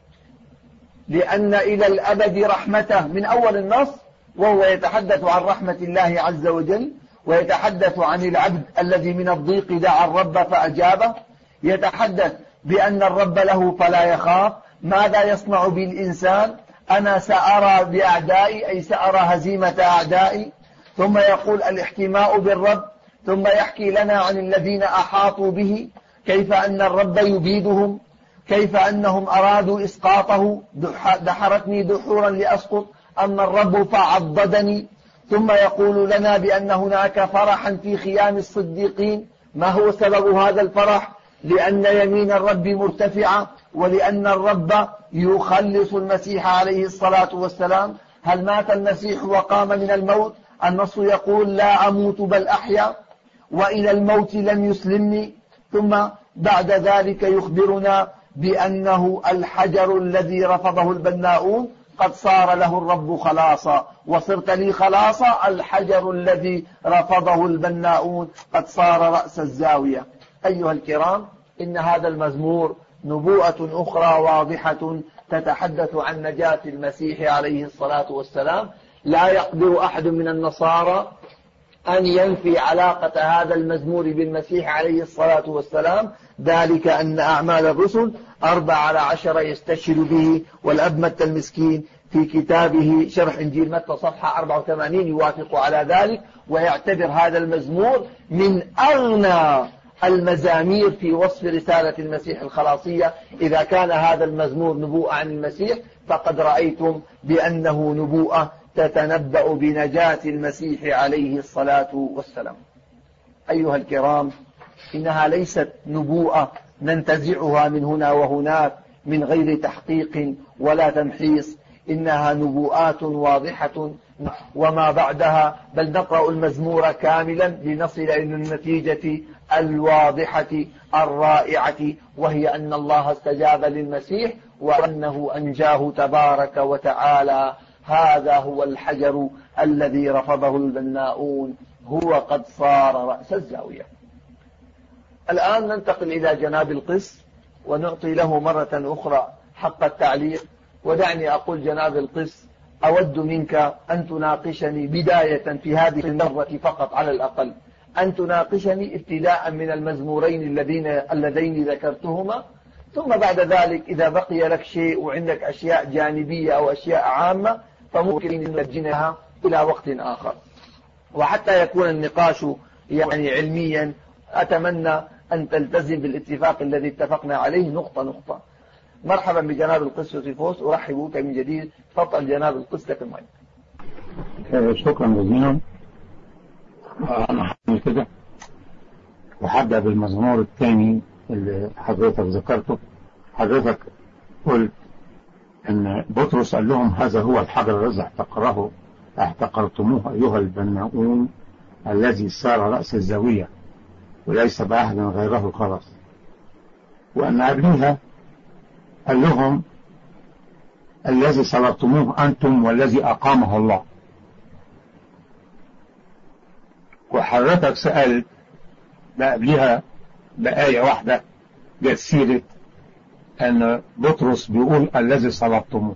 لأن إلى الأبد رحمته من أول النص، وهو يتحدث عن رحمة الله عز وجل، ويتحدث عن العبد الذي من الضيق دعا الرب فأجابه، يتحدث بأن الرب له فلا يخاف، ماذا يصنع بالإنسان، أنا سأرى بأعدائي، أي سأرى هزيمة أعدائي. ثم يقول الاحتماء بالرب، ثم يحكي لنا عن الذين أحاطوا به، كيف أن الرب يبيدهم، كيف أنهم أرادوا إسقاطه، دحرتني دحورا لأسقط، أما الرب فعضدني. ثم يقول لنا بأن هناك فرحا في خيام الصديقين. ما هو سبب هذا الفرح؟ لأن يمين الرب مرتفعة، ولأن الرب يخلص المسيح عليه الصلاة والسلام. هل مات المسيح وقام من الموت؟ النص يقول لا أموت بل أحيا، وإلى الموت لم يسلمني. ثم بعد ذلك يخبرنا بأنه الحجر الذي رفضه البناؤون قد صار له الرب خلاصا، وصرت لي خلاصا، الحجر الذي رفضه البناؤون قد صار رأس الزاوية. أيها الكرام، إن هذا المزمور نبوءة أخرى واضحة تتحدث عن نجاة المسيح عليه الصلاة والسلام. لا يقدر أحد من النصارى أن ينفي علاقة هذا المزمور بالمسيح عليه الصلاة والسلام، ذلك أن أعمال الرسل أربع على عشر يستشهد به، والأب متى المسكين في كتابه شرح إنجيل متى صفحة أربعة وثمانين يوافق على ذلك، ويعتبر هذا المزمور من أغنى المزامير في وصف رسالة المسيح الخلاصية. إذا كان هذا المزمور نبوءة عن المسيح، فقد رأيتم بأنه نبوءة تتنبأ بنجاة المسيح عليه الصلاة والسلام. أيها الكرام، إنها ليست نبوءة ننتزعها من هنا وهناك من غير تحقيق ولا تمحيص، إنها نبوءات واضحة وما بعدها، بل نقرأ المزمور كاملا لنصل إلى النتيجة الواضحة الرائعة، وهي أن الله استجاب للمسيح وأنه أنجاه تبارك وتعالى. هذا هو الحجر الذي رفضه البناؤون، هو قد صار رأس الزاوية. الآن ننتقل إلى جناب القس ونعطي له مرة أخرى حق التعليق. ودعني أقول جناب القس، أود منك أن تناقشني بداية في هذه المرة فقط على الأقل، أن تناقشني ابتداء من المزمورين الذين اللذين ذكرتهما، ثم بعد ذلك إذا بقي لك شيء وعندك أشياء جانبية أو أشياء عامة فممكن أن نجنها إلى وقت آخر. وحتى يكون النقاش يعني علميا، أتمنى أن تلتزم بالاتفاق الذي اتفقنا عليه نقطة نقطة. مرحبا بجناب القس يوسيفوس، أرحب بك من جديد. تفضل جناب القس، لك المايك. شكرا جزيلا. أنا حابب كده وحابة بالمزمور الثاني اللي حضرتك ذكرته. حضرتك قلت أن بطرس قال لهم هذا هو الحجر الذي احتقره احتقرتموه أيها البناؤون الذي صار رأس الزاوية وليس بأحد غيره خلاص. وأن قبلها قال لهم الذي صلبتموه أنتم والذي أقامه الله. وحضرتك سألت قبلها بآية واحدة جت سيرة أن بطرس بيقول الذي صلبتموه،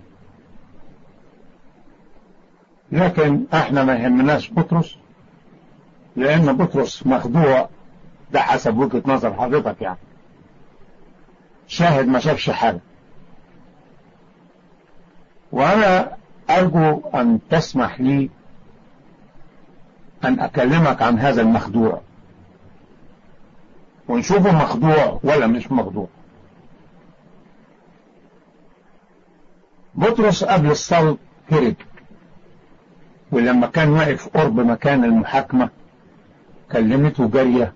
لكن احنا ما يهمناش بطرس، لأن بطرس مخدوع، ده حسب وجهة نظر حضرتك، يعني شاهد ما شافش حاجة. وأنا أرجو أن تسمح لي أن أكلمك عن هذا المخدوع ونشوفه مخدوع ولا مش مخدوع. بطرس قبل الصلب هرب، ولما كان واقف قرب مكان المحاكمة كلمته جارية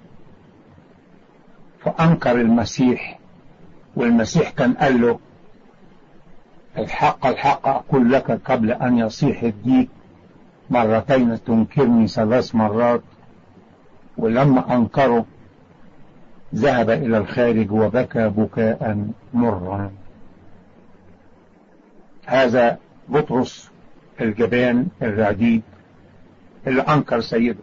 فأنكر المسيح، والمسيح كان قال له الحق الحق أقول لك قبل أن يصيح الديك مرتين تنكرني ثلاث مرات. ولما أنكره ذهب إلى الخارج وبكى بكاء مرا. هذا بطرس الجبان الرديء اللي أنكر سيده.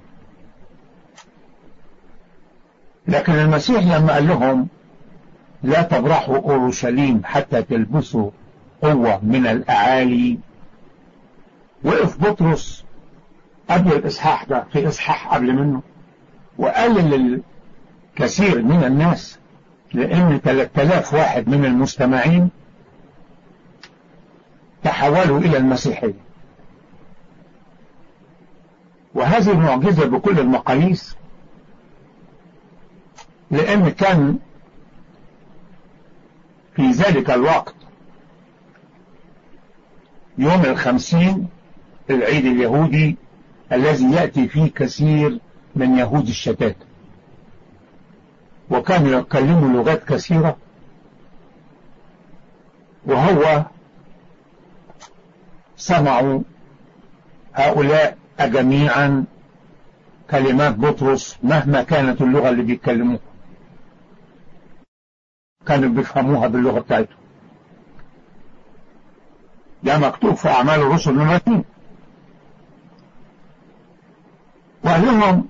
لكن المسيح لما قال لهم لا تبرحوا أورشليم حتى تلبسوا قوة من الأعالي، وقف بطرس قبل الإصحاح ده في إصحاح قبل منه وقال للكثير من الناس، لأن ثلاثة آلاف واحد من المستمعين تحولوا إلى المسيحية. وهذه المعجزة بكل المقاييس، لأن كان في ذلك الوقت يوم الخمسين العيد اليهودي الذي يأتي فيه كثير من يهود الشتات، وكانوا يتكلموا لغات كثيرة، وهو سمعوا هؤلاء جميعا كلمات بطرس مهما كانت اللغة اللي بيتكلموها، كانوا بيفهموها باللغة بتاعتهم. ده مكتوب في أعمال الرسل نمرة اتنين. وقال لهم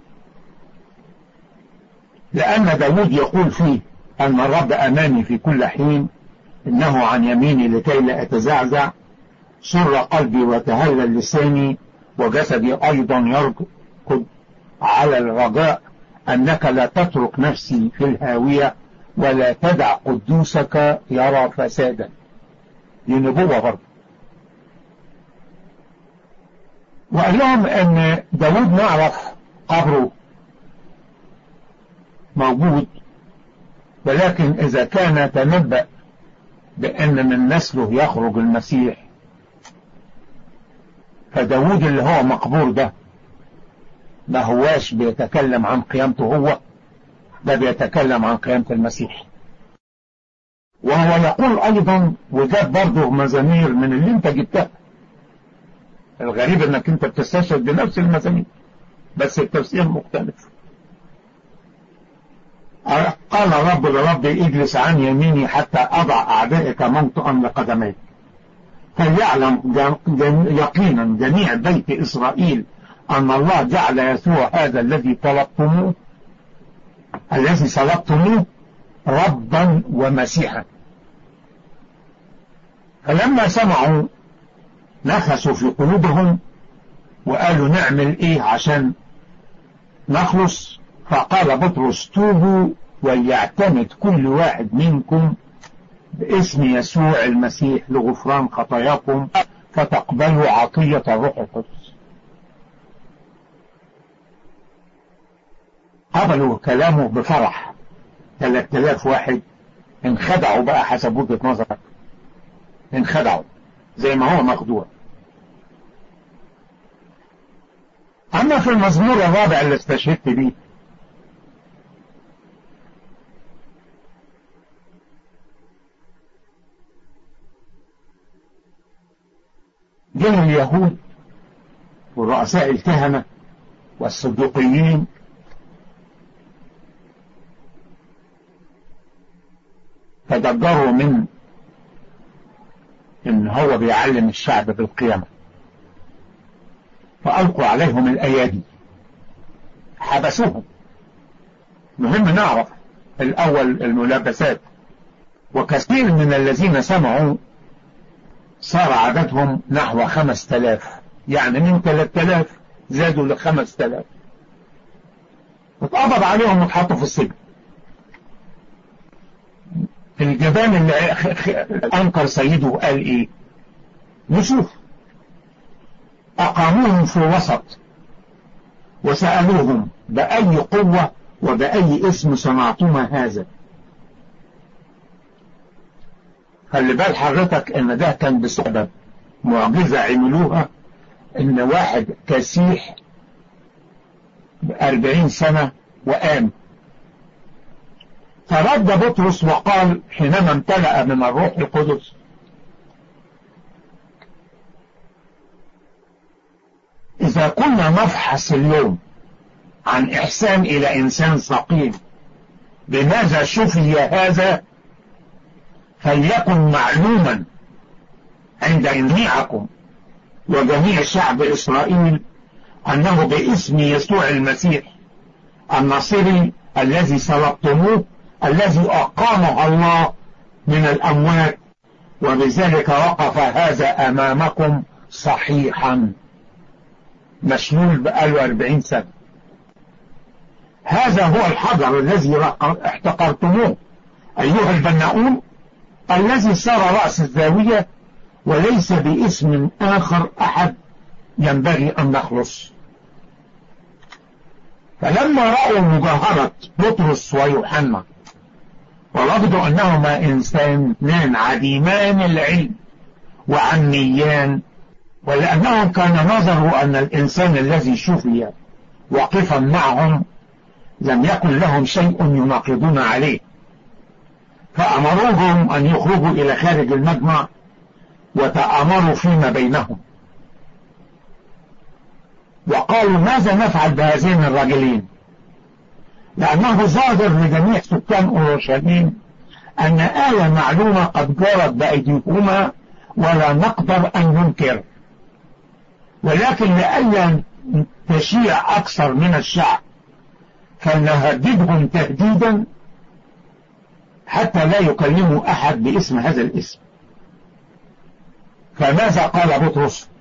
لأن داود يقول فيه أن الرب أمامي في كل حين، إنه عن يميني لكي لا أتزعزع، سر قلبي وتهلل لساني، وجسدي أيضا يركض على الرجاء أنك لا تترك نفسي في الهاوية ولا تدع قدوسك يرى فسادا. دي نبوة برضه. وقال لهم أن داود نعرف قبره موجود، ولكن إذا كان تنبأ بأن من نسله يخرج المسيح، فداود اللي هو مقبور ده ما هواش بيتكلم عن قيامته هو، ده بيتكلم عن قيامة المسيح. وهو يقول أيضا، وجاب برضه مزامير من اللي انت جبتها. الغريب انك انت بتستشهد بنفس المزامير بس التفسير مختلف. قال الرب لربي اجلس عن يميني حتى أضع أعدائك موطئا لقدميك. فليعلم يقينا جميع بيت إسرائيل أن الله جعل يسوع هذا الذي طلبتموه الذي صلبتموه ربا ومسيحا. فلما سمعوا نخسوا في قلوبهم وقالوا نعمل ايه عشان نخلص. فقال بطرس توبوا وليعتمد كل واحد منكم باسم يسوع المسيح لغفران خطاياكم فتقبلوا عطية الروح القدس. قبلوا كلامه بفرح. ثلاثة آلاف واحد انخدعوا بقى حسب وجهة نظرك، انخدعوا زي ما هو مخدوع. أما في المزمور الرابع اللي استشهدت بيه، جه اليهود ورؤساء الكهنة والصدوقيين تضجروا من ان هو بيعلم الشعب بالقيامة، فألقوا عليهم الأيادي حبسوهم. مهم نعرف الأول الملابسات. وكثير من الذين سمعوا صار عددهم نحو خمس تلاف، يعني من ثلاث تلاف زادوا لخمس تلاف. اتقبض عليهم واتحطوا في السجن. الجبان اللي أنكر سيده قال ايه؟ نشوف. أقاموهم في وسط وسألوهم بأي قوة وبأي اسم صنعتما هذا. خلي بال حضرتك ان ده كان بسبب معجزة عملوها، ان واحد كسيح بأربعين سنة وقام. فرد بطرس وقال حينما امتلأ من الروح القدس إذا كنا نفحص اليوم عن إحسان إلى إنسان سقيم بماذا شفي هذا، فليكن معلوما عند جميعكم وجميع شعب إسرائيل أنه باسم يسوع المسيح الناصري الذي صلبتموه الذي أقامه الله من الأموات، وبذلك وقف هذا أمامكم صحيحا. مشلول بقاله أربعين سنة. هذا هو الحجر الذي احتقرتموه أيها البناؤون الذي صار رأس الزاوية، وليس باسم آخر أحد ينبغي أن نخلص. فلما رأوا مجاهرة بطرس ويوحنا ووجدوا أنهما إنسانان عديمان العلم وعميان، ولأنهم كان نظروا أن الإنسان الذي شفي واقفا معهم لم يكن لهم شيء يناقضون عليه، فأمروهم أن يخرجوا إلى خارج المجمع وتآمروا فيما بينهم، وقالوا ماذا نفعل بهذين الرجلين، لأنه ظاهر لجميع سكان أورشليم أن آية معلومة قد جرت بأيديهما ولا نقدر أن ننكر، ولكن لئلا تشيع أكثر من الشعب فلنهددهم تهديدا حتى لا يكلموا أحد باسم هذا الاسم. فماذا قال بطرس؟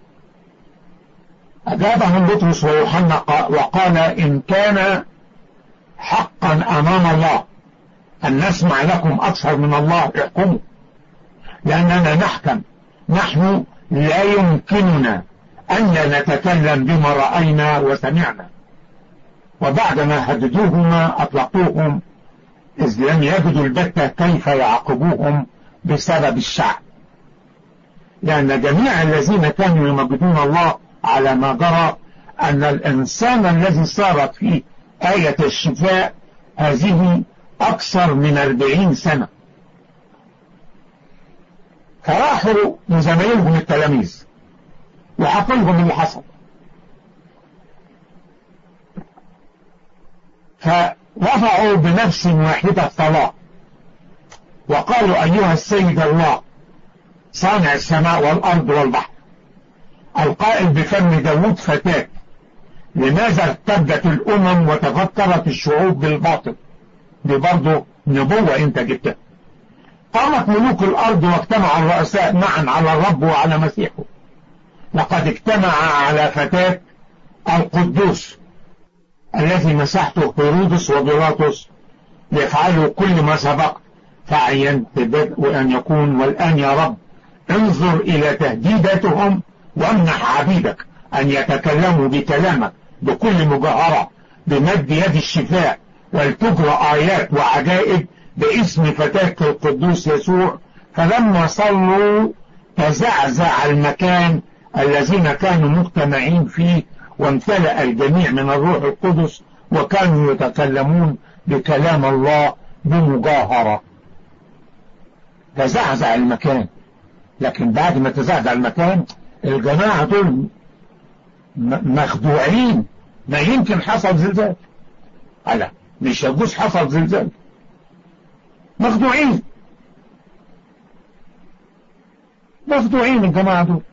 أجابهم بطرس ويوحنا وقال إن كان حقا أمام الله أن نسمع لكم أكثر من الله احكموا، لأننا نحكم، نحن لا يمكننا أن نتكلم بما رأينا وسمعنا. وبعدما هددوهما أطلقوهم، إذ لم يجدوا البتة كيف يعاقبوهم بسبب الشعب، لأن جميع الذين كانوا يمجدون الله على ما جرى أن الإنسان الذي صارت فيه آية الشفاء هذه أكثر من أربعين سنة. فراحوا لزمايلهم التلاميذ وحكوا لهم اللي حصل، فرفعوا بنفس واحدة طلاق وقالوا أيها السيد الله صانع السماء والأرض والبحر القائل بفم داود فتاك، لماذا ارتدت الأمم وتفكرت الشعوب بالباطل؟ دي برضه نبوة انت جبتها. قامت ملوك الأرض واجتمع الرؤساء معا على الرب وعلى مسيحه، لقد اجتمع على فتاك القدوس الذي مسحته هيرودس وبيلاطس ليفعلوا كل ما سبق، فعينت بدء أن يكون. والآن يا رب انظر إلى تهديداتهم وامنح عبيدك أن يتكلموا بكلامك بكل مجاهرة بمد يد الشفاء، ولتجرى آيات وعجائب باسم فتاك القدوس يسوع. فلما صلوا تزعزع المكان الذين كانوا مجتمعين فيه، وامتلأ الجميع من الروح القدس، وكانوا يتكلمون بكلام الله بمجاهرة. تزعزع المكان، لكن بعد ما تزعزع المكان الجماعة دول مخدوعين. ما يمكن حصل زلزال، لا مش يجوز حصل زلزال، مخدوعين مخدوعين الجماعة دول.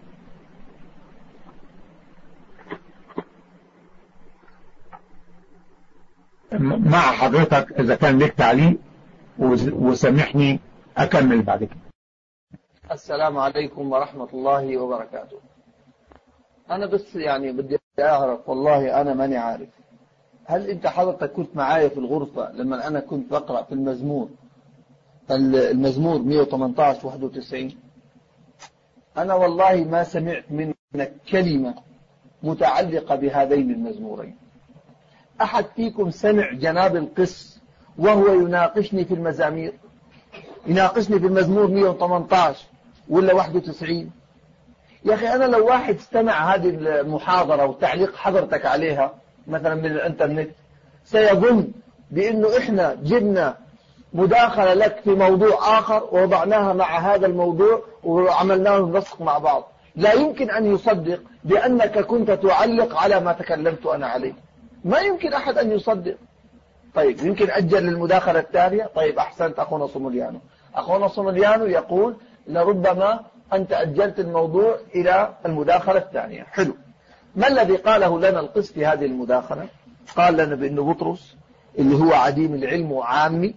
مع حضرتك إذا كان لك تعليق وسامحني أكمل بعد كده. السلام عليكم ورحمة الله وبركاته. أنا بس يعني بدي أعرف، والله أنا ماني عارف، هل أنت حضرتك كنت معايا في الغرفة لما أنا كنت بقرأ في المزمور المزمور مئة وثمانية عشر واحد وتسعين؟ أنا والله ما سمعت منك كلمة متعلقة بهذين المزمورين. أحد فيكم سمع جناب القس وهو يناقشني في المزامير، يناقشني في المزمور مئة وثمانية عشر ولا واحد وتسعين؟ يا أخي أنا لو واحد استمع هذه المحاضرة وتعليق حضرتك عليها مثلا من الانترنت سيظن بأنه إحنا جبنا مداخلة لك في موضوع آخر ووضعناها مع هذا الموضوع وعملناه نسق مع بعض. لا يمكن أن يصدق بأنك كنت تعلق على ما تكلمت أنا عليه، ما يمكن أحد أن يصدق. طيب يمكن أجل المداخلة التالية. طيب أحسنت أخونا صموليانو. أخونا صموليانو يقول لربما أنت أجلت الموضوع إلى المداخلة الثانية. حلو. ما الذي قاله لنا القس في هذه المداخلة؟ قال لنا بأن بطرس اللي هو عديم العلم وعامي،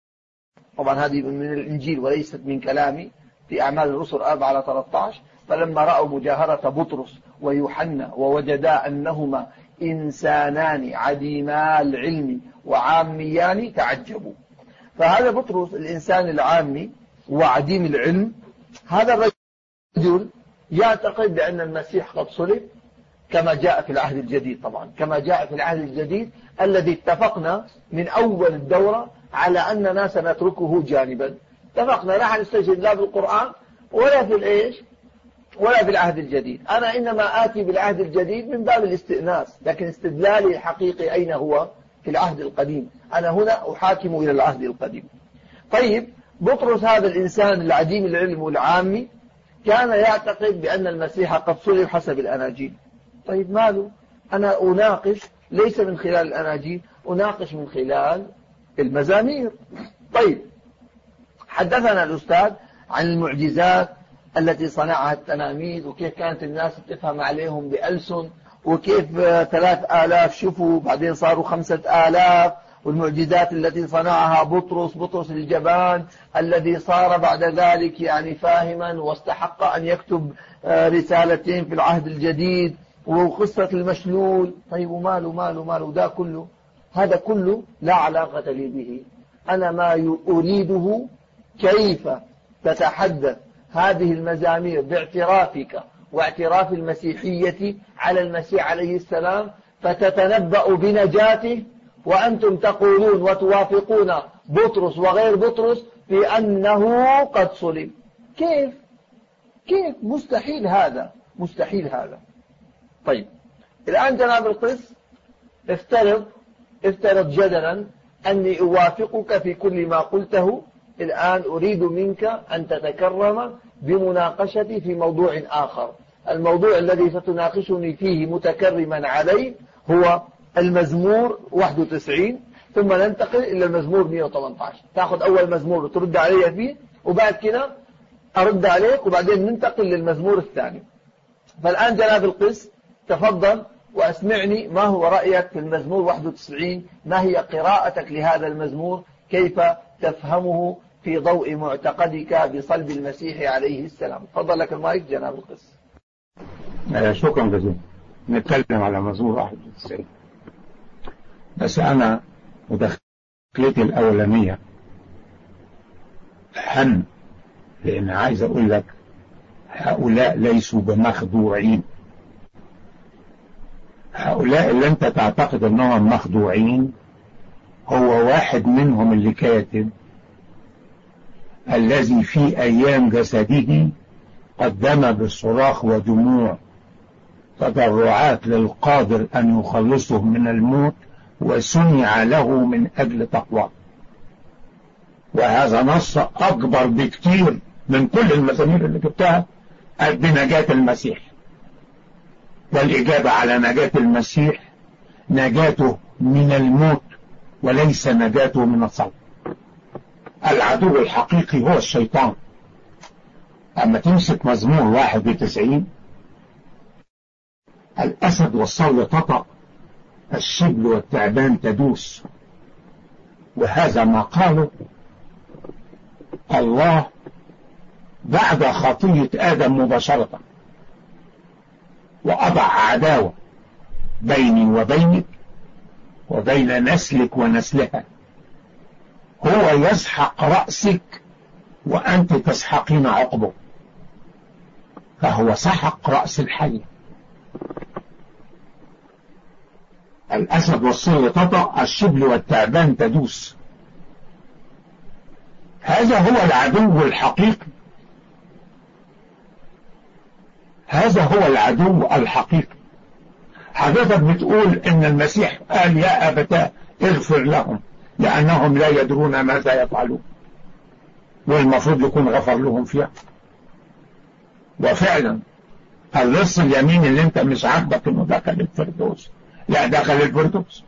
طبعا هذه من الإنجيل وليست من كلامي، في أعمال الرسل أربعة على ثلاثة عشر، فلما رأوا مجاهرة بطرس ويوحنا ووجدا أنهما إنسانان عديما العلم وعاميان تعجبوا. فهذا بطرس الإنسان العامي وعديم العلم، هذا الرجل يعتقد بأن المسيح قد صلب كما جاء في العهد الجديد، طبعا كما جاء في العهد الجديد الذي اتفقنا من أول الدورة على أننا سنتركه جانبا. اتفقنا لا حنستجد لا بالقرآن ولا في الإيش ولا في العهد الجديد. أنا إنما آتي بالعهد الجديد من باب الاستئناس، لكن استدلالي الحقيقي أين هو؟ في العهد القديم. أنا هنا أحاكم إلى العهد القديم. طيب بطرس هذا الإنسان العديم العلم والعامي كان يعتقد بأن المسيح قد صلب حسب الأناجيل. طيب ماله؟ أنا أناقش ليس من خلال الأناجيل، أناقش من خلال المزامير. طيب حدثنا الأستاذ عن المعجزات التي صنعها التلاميذ، وكيف كانت الناس تفهم عليهم بألسن، وكيف ثلاث آلاف شفوا بعدين صاروا خمسة آلاف، والمعجزات التي صنعها بطرس بطرس الجبان الذي صار بعد ذلك يعني فاهما واستحق أن يكتب رسالتين في العهد الجديد، وقصة المشلول. طيب وماله ماله ماله ده كله؟ هذا كله لا علاقة لي به. أنا ما أريده كيف تتحدث هذه المزامير باعترافك واعتراف المسيحية على المسيح عليه السلام، فتتنبأ بنجاته، وأنتم تقولون وتوافقون بطرس وغير بطرس في أنه قد صلب. كيف كيف مستحيل هذا، مستحيل هذا. طيب الآن جناب القس افترض افترض جدلا أني أوافقك في كل ما قلته. الآن أريد منك أن تتكرم بمناقشتي في موضوع آخر. الموضوع الذي ستناقشني فيه متكرما عليه هو المزمور واحد وتسعين، ثم ننتقل إلى المزمور مئة وثمانية عشر. تأخذ أول مزمور وترد علي فيه، وبعد كده أرد عليك، وبعدين ننتقل للمزمور الثاني. فالآن جناب القس تفضل وأسمعني ما هو رأيك في المزمور واحد وتسعين، ما هي قراءتك لهذا المزمور، كيف تفهمه في ضوء معتقدك بصلب المسيح عليه السلام. تفضل لك المايك جناب القس. شكرا جزيلا. نتكلم على مزمور واحد وتسعين، بس أنا مداخلتي الأولانية أهم، لأن عايز أقول لك هؤلاء ليسوا بمخدوعين. هؤلاء اللي أنت تعتقد أنهم مخدوعين هو واحد منهم اللي كاتب الذي في أيام جسده قدم بالصراخ ودموع تضرعات للقادر أن يخلصه من الموت، وسمع له من أجل تقواه. وهذا نص أكبر بكتير من كل المزامير اللي جبتها بنجاة المسيح. والإجابة على نجاة المسيح نجاته من الموت وليس نجاته من الصلب. العدو الحقيقي هو الشيطان. أما تمسك مزمور واحد وتسعين، الأسد والصل تطأ، الشبل والتعبان تدوس. وهذا ما قاله الله بعد خطية آدم مباشرة، وأضع عداوة بيني وبينك وبين نسلك ونسلها. هو يسحق رأسك وأنت تسحقين عقبه، فهو سحق رأس الحي. الأسد والصل تطأ، الشبل والتعبان تدوس. هذا هو العدو الحقيقي، هذا هو العدو الحقيقي. حضرتك بتقول ان المسيح قال يا أبتاه اغفر لهم لأنهم لا يدرون ماذا يفعلون، والمفروض يكون غفر لهم فيها. وفعلا اللص اليمين اللي انت مش عاجبك انه دخل الفردوس، لا دخل الفردوس.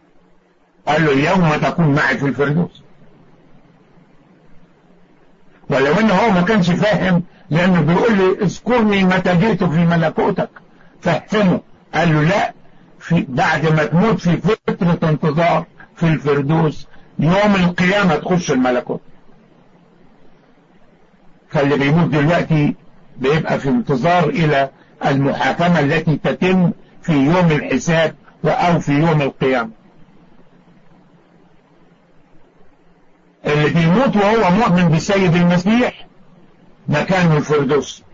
قال له اليوم تكون معي في الفردوس. ولو انه هو ما كانش فاهم، لانه بيقول لي اذكرني متى جئت في ملكوتك، فهمه. قال له لا، في بعد ما تموت في فترة انتظار في الفردوس، يوم القيامة تخش الملكوت. فاللي بيموت دلوقتي بيبقى في انتظار الى المحاكمة التي تتم في يوم الحساب او في يوم القيامة. اللي بيموت وهو مؤمن بالسيد المسيح مكانه الفردوس،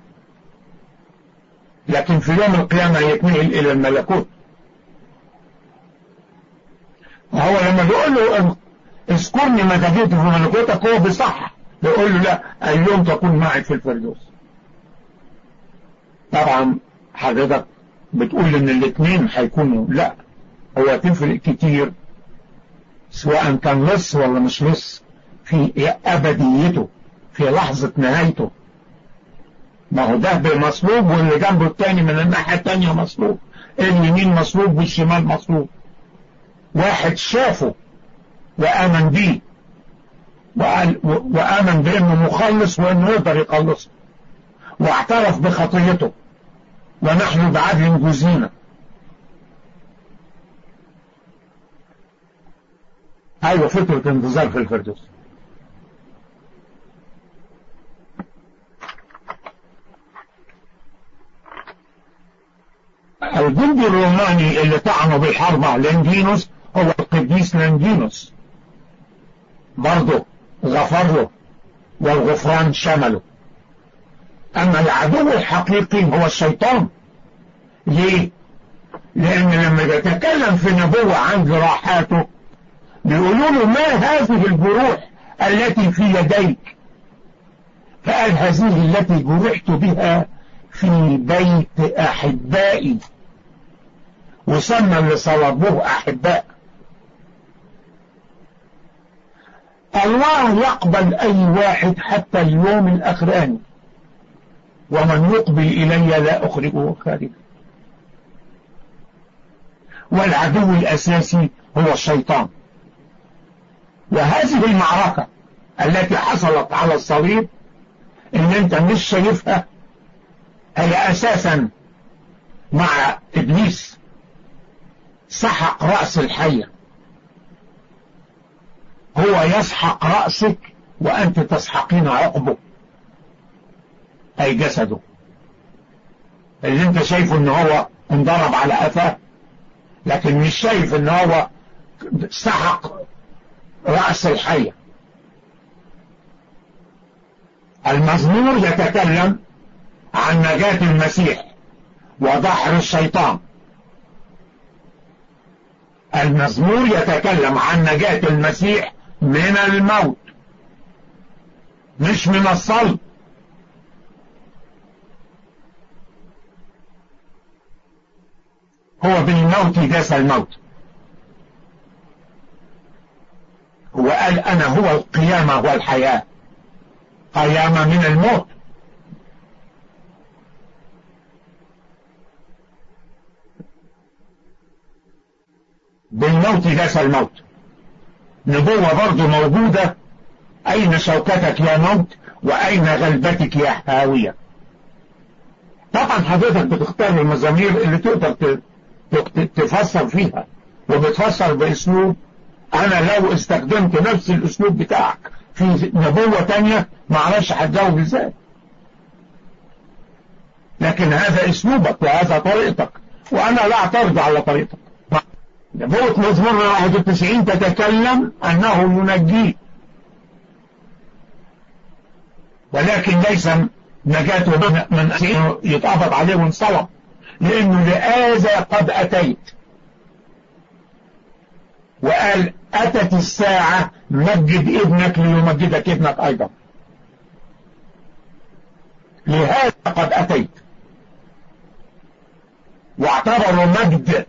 لكن في يوم القيامة يتنقل الى الملكوت. وهو لما بيقول له اذكرني متى جئت في ملكوتك، هو بصح بيقول له لا، اليوم تكون معي في الفردوس. طبعا حضرتك بتقول ان الاثنين هيكونوا، لا، هو تفرق كتير سواء كان لص ولا مش لص في ابديته، في لحظة نهايته. ما هو ده مصلوب واللي جنبه التاني من الناحية التانية مصلوب، اليمين مصلوب والشمال مصلوب. واحد شافه وآمن بيه وقال وآمن بأنه مخلص وأنه يقدر يخلصه، واعترف بخطيته، ونحن بعدل جزينا. أيوة، فترة انتظار في الفردوس. الجندي الروماني اللي طعنه بالحرب لانجينوس هو القديس لانجينوس، برضه غفر له والغفران شمله. أما العدو الحقيقي هو الشيطان. ليه؟ لأن لما يتكلم في نبوة عن جراحاته بيقولوا له ما هذه الجروح التي في يديك؟ فقال هذه التي جرحت بها في بيت أحبائي، وسمى اللي صلبوه أحباء. الله يقبل أي واحد حتى اليوم الأخراني، ومن يقبل إلي لا أخرجه خارجا. والعدو الأساسي هو الشيطان. وهذه المعركة التي حصلت على الصليب ان انت مش شايفها، هي اساسا مع ابليس سحق رأس الحية. هو يسحق رأسك وانت تسحقين عقبه، اي جسده اللي انت شايفه ان هو انضرب على قفاه، لكن مش شايف ان هو سحق رأس الحية. المزمور يتكلم عن نجاة المسيح ودحر الشيطان. المزمور يتكلم عن نجاة المسيح من الموت، مش من الصلب. هو بالموت داس الموت. هو قال أنا هو القيامة والحياة، قيامة من الموت. بالموت داس الموت. نبوة برضو موجودة، أين شوكتك يا موت وأين غلبتك يا هاوية. طبعا حضرتك بتختار المزامير اللي تقدر تفسر فيها، وبتفسر بأسلوب. أنا لو استخدمت نفس الأسلوب بتاعك في نبوة تانية معرفش هتجاوب ازاي، لكن هذا أسلوبك وهذا طريقتك، وأنا لا أعترض على طريقتك. نبوة مزمور واحد وتسعين تتكلم أنه ينجيه، ولكن ليس نجاته من أنه يتقبض عليه وانصلب، لأنه لآذى قد أتيت. وقال أتت الساعة مجد ابنك ليمجدك ابنك أيضا، لهذا قد أتيت. واعتبروا مجد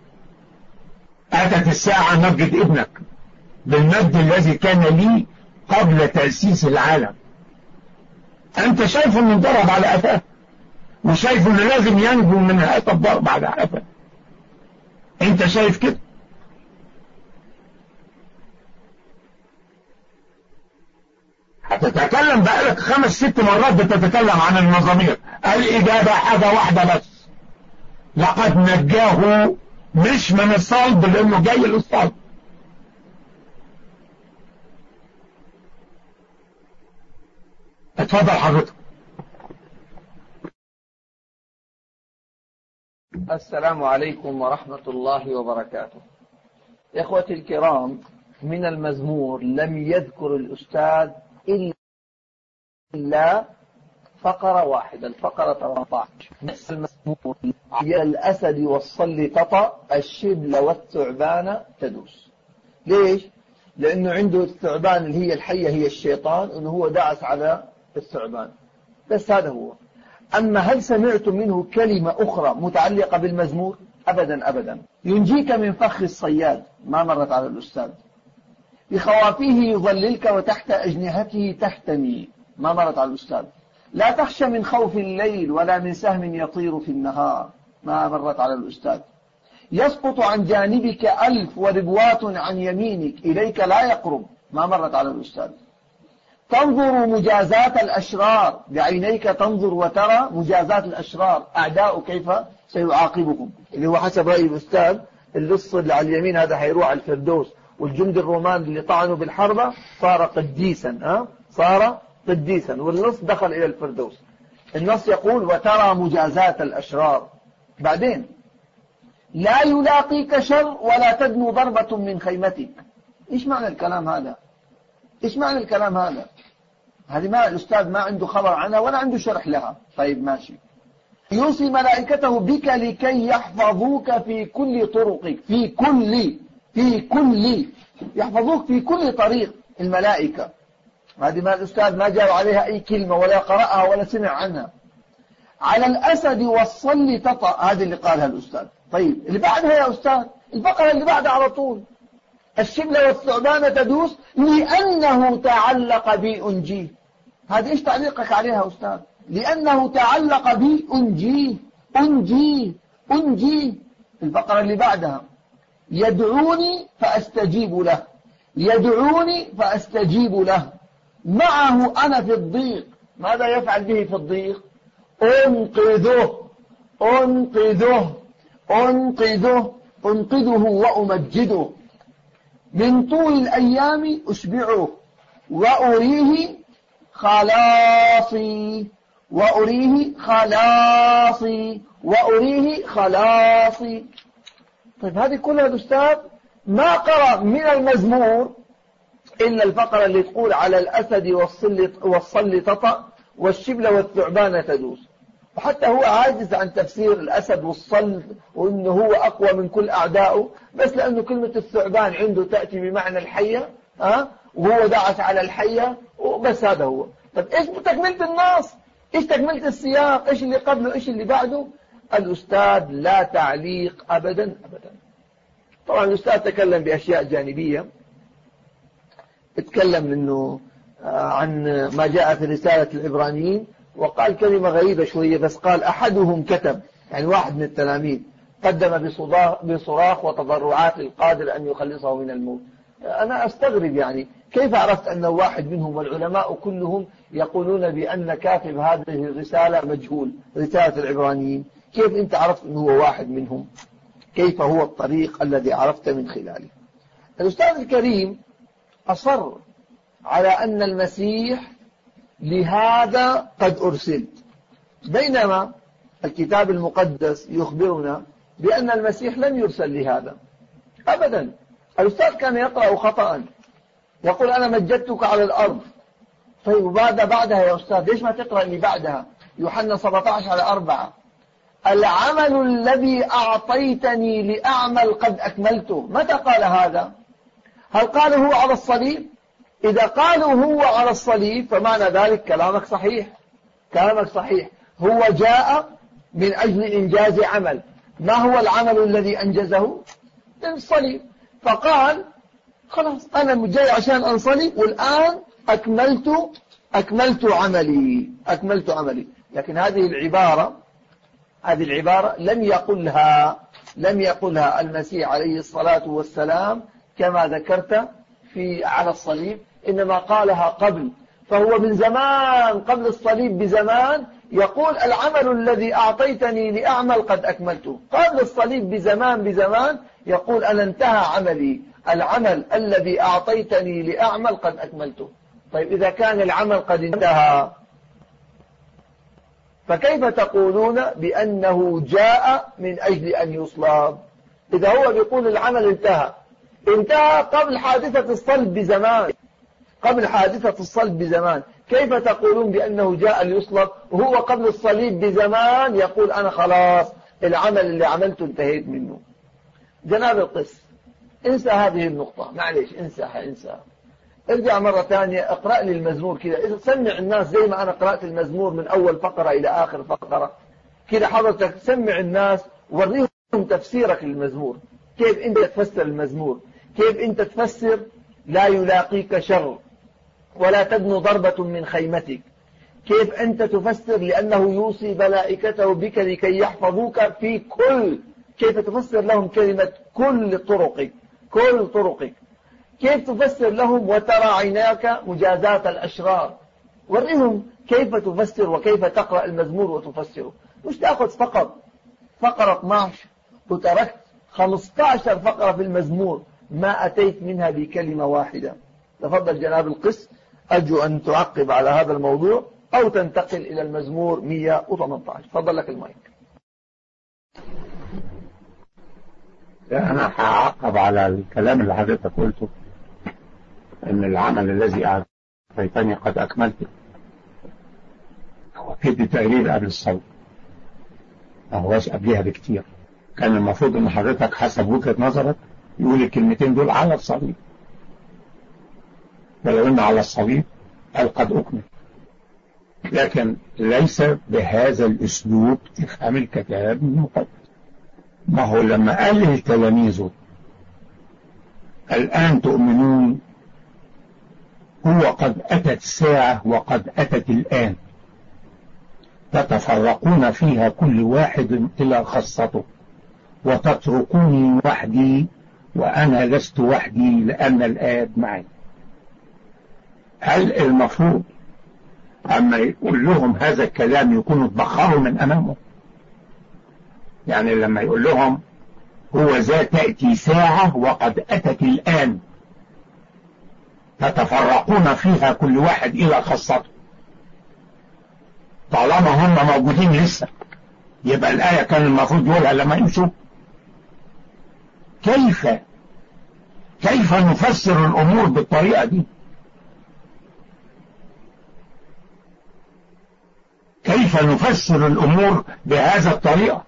أتت الساعة مجد ابنك بالمجد الذي كان لي قبل تأسيس العالم. أنت شايف أنه ضرب على قفاه، وشايف أنه لازم ينجو من هذا الضرب على قفاه. أنت شايف كده. تتكلم بقالك خمس ست مرات بتتكلم عن المزامير. الإجابة حاجة واحدة بس، لقد نجاه مش من الصلب لأنه جاي للصلب. اتفضل حضرتك. السلام عليكم ورحمة الله وبركاته. إخوتي الكرام، من المزمور لم يذكر الأستاذ إلا فقرة واحدة، الفقرة ثمانية عشر. نفس المزمور يا الأسد والصل تطأ الشبل والثعبان تدوس. ليش؟ لأنه عنده الثعبان اللي هي الحية هي الشيطان، أنه هو دعس على الثعبان، بس هذا هو. أما هل سمعتم منه كلمة أخرى متعلقة بالمزمور؟ أبدا أبدا. ينجيك من فخ الصياد، ما مرت على الأستاذ. بخوافيه يظللك وتحت أجنحته تحتمي، ما مرت على الأستاذ. لا تخشى من خوف الليل ولا من سهم يطير في النهار، ما مرت على الأستاذ. يسقط عن جانبك ألف وربوات عن يمينك إليك لا يقرب، ما مرت على الأستاذ. تنظر مجازات الأشرار، بعينيك تنظر وترى مجازات الأشرار، أعداء كيف سيعاقبهم، اللي هو حسب رأي الأستاذ اللص اللي على اليمين هذا حيروح على الفردوس، والجند الرومان اللي طعنوا بالحربة صار قديسا، أه؟ صار قديسا، واللص دخل إلى الفردوس. النص يقول وترى مجازات الأشرار. بعدين لا يلاقيك شر ولا تدنو ضربة من خيمتك. إيش معنى الكلام هذا؟ إيش معنى الكلام هذا؟ هذه ما الأستاذ ما عنده خبر عنها ولا عنده شرح لها. طيب ماشي. يوصي ملائكته بك لكي يحفظوك في كل طرقك، في كل في كل يحفظوك في كل طريق الملائكة. هذه ما الأستاذ ما جاء عليها أي كلمة ولا قرأها ولا سمع عنها. على الأسد والصل تطأ، هذه اللي قالها الأستاذ. طيب اللي بعدها يا أستاذ، الفقرة اللي بعدها على طول، الشبل والثعبان تدوس لأنه تعلق بي أنجيه. هذه إيش تعليقك عليها أستاذ؟ لأنه تعلق بي أنجيه أنجيه أنجيه. الفقرة اللي بعدها يدعوني فأستجيب له، يدعوني فأستجيب له، معه أنا في الضيق. ماذا يفعل به في الضيق؟ أنقذه أنقذه أنقذه أنقذه وأمجده. من طول الأيام أشبعه وأريه خلاصي وأريه خلاصي وأريه خلاصي. طيب هذه كلها الأستاذ ما قرأ من المزمور إلا الفقرة اللي تقول على الأسد والصل والصل تطأ والشبل والثعبان تدوس. وحتى هو عاجز عن تفسير الأسد والصل وإنه هو أقوى من كل أعدائه، بس لأنه كلمة الثعبان عنده تأتي بمعنى الحية، ها، وهو دعس على الحية وبس، هذا هو. طب إيش تكملة النص؟ إيش تكملة السياق؟ إيش اللي قبله؟ إيش اللي بعده؟ الأستاذ لا تعليق أبدا أبدا. طبعا الأستاذ تكلم بأشياء جانبية، اتكلم إنه عن ما جاء في رسالة العبرانيين، وقال كلمة غريبة شوية، بس قال أحدهم كتب، يعني واحد من التلاميذ قدم بصراخ وتضرعات للقادر أن يخلصه من الموت. أنا أستغرب، يعني كيف عرفت أنه واحد منهم؟ والعلماء كلهم يقولون بأن كاتب هذه الرسالة مجهول، رسالة العبرانيين. كيف أنت عرفت أنه هو واحد منهم؟ كيف هو الطريق الذي عرفت من خلاله؟ الأستاذ الكريم أصر على أن المسيح لهذا قد أرسل، بينما الكتاب المقدس يخبرنا بأن المسيح لم يرسل لهذا أبدا. الأستاذ كان يقرأ خطأ، يقول أنا مجدتك على الأرض. طيب وبعد بعدها يا أستاذ ليش ما تقرأ اللي بعدها؟ يوحنا سبعة عشر على أربعة، العمل الذي أعطيتني لأعمل قد أكملته. متى قال هذا؟ هل قاله هو على الصليب؟ إذا قالوا هو على الصليب فمعنى ذلك كلامك صحيح، كلامك صحيح. هو جاء من أجل إنجاز عمل. ما هو العمل الذي أنجزه؟ الصليب. فقال خلاص أنا جاي عشان أنصلب، والآن أكملت أكملت عملي أكملت عملي. لكن هذه العبارة هذه العبارة لم يقلها لم يقلها المسيح عليه الصلاة والسلام كما ذكرت في على الصليب، إنما قالها قبل. فهو من زمان قبل الصليب بزمان يقول العمل الذي أعطيتني لأعمل قد أكملته. قبل الصليب بزمان بزمان يقول أنا انتهى عملي، العمل الذي أعطيتني لأعمل قد أكملته. طيب إذا كان العمل قد انتهى فكيف تقولون بأنه جاء من أجل أن يصلب؟ إذا هو بيقول العمل انتهى انتهى قبل حادثة الصلب بزمان، قبل حادثة الصلب بزمان، كيف تقولون بأنه جاء ليصلب وهو قبل الصليب بزمان يقول أنا خلاص العمل اللي عملته انتهيت منه؟ جناب القس انسى هذه النقطة، معلش انساها انساها. ارجع مرة ثانية اقرأ لي المزمور كده، إذا سمع الناس زي ما أنا قرأت المزمور من أول فقرة إلى آخر فقرة كده، حضرتك سمع الناس وريهم تفسيرك للمزمور، كيف أنت تفسر المزمور، كيف أنت تفسر لا يلاقيك شر ولا تدن ضربة من خيمتك، كيف أنت تفسر لأنه يوصي ملائكته بك لكي يحفظوك في كل، كيف تفسر لهم كلمة كل طرقك، كل طرقك، كيف تفسر لهم وترى عيناك مجازات الأشرار. ورئهم كيف تفسر وكيف تقرأ المزمور وتفسره، مش تأخذ فقط فقرة اثني عشر وتركت خمسة عشر فقرة في المزمور ما أتيت منها بكلمة واحدة. تفضل جناب القس، أرجو أن تعقب على هذا الموضوع أو تنتقل إلى المزمور مئة وثمانية عشر. تفضل لك المايك. أنا هعقب على الكلام اللي حضرتك قلته أن العمل الذي أعطيتني قد أكملته، هو كده تقرير قبل الصلب، ما هوش قبلها بكتير. كان المفروض أن حضرتك حسب وجهة نظرك يقول الكلمتين دول على الصليب، ولو أن على الصليب قال قد أكمل، لكن ليس بهذا الأسلوب تفهم الكتاب المقدس. ما هو لما قال لتلاميذه الآن تؤمنون، هو قد أتت ساعة وقد أتت الآن تتفرقون فيها كل واحد إلى خاصته وتتركوني وحدي وأنا لست وحدي لأن الآب معي. هل المفروض أما يقول لهم هذا الكلام يكونوا اتبخروا من أمامه؟ يعني لما يقول لهم هو ذا تأتي ساعة وقد أتت الآن تتفرقون فيها كل واحد إلى خاصته، طالما هم موجودين لسه يبقى الآية كان المفروض يقولها لما يمشوا. كيف كيف نفسر الأمور بالطريقة دي؟ كيف نفسر الأمور بهذا الطريقة؟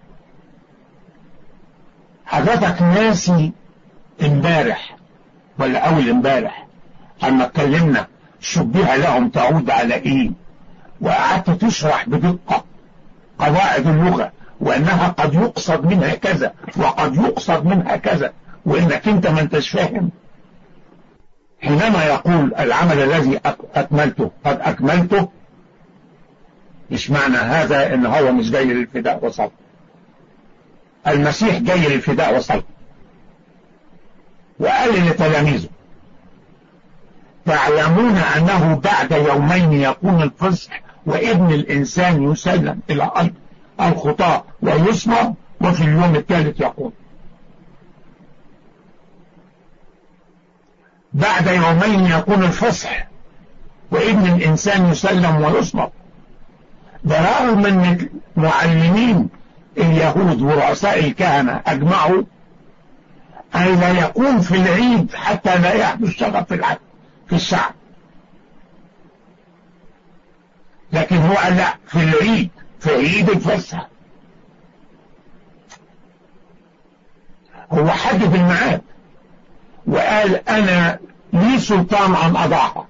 حضرتك ناسي امبارح ولا أول امبارح أما اتكلمنا شبه لهم تعود على إيه، وقعدت تشرح بدقة قواعد اللغة وأنها قد يقصد منها كذا وقد يقصد منها كذا، وإنك أنت ما انتش فاهم. حينما يقول العمل الذي أكملته قد أكملته، مش معنى هذا إن هو مش جاي للفداء وصل. المسيح جاي للفداء وصل، وقال لتلاميذه تعلمون أنه بعد يومين يكون الفصح وابن الإنسان يسلم إلى أرض الخطاة ويصلب وفي اليوم الثالث يقوم. بعد يومين يكون الفصح وابن الإنسان يسلم ويصلب. برغم من معلمين اليهود ورؤساء الكهنة أجمعوا أن لا يكون في العيد حتى لا يحدث شغب في العالم في الشعب، لكن هو قال لا، في العيد، في عيد الفصح هو حدد الميعاد وقال أنا لي سلطان أن أضعها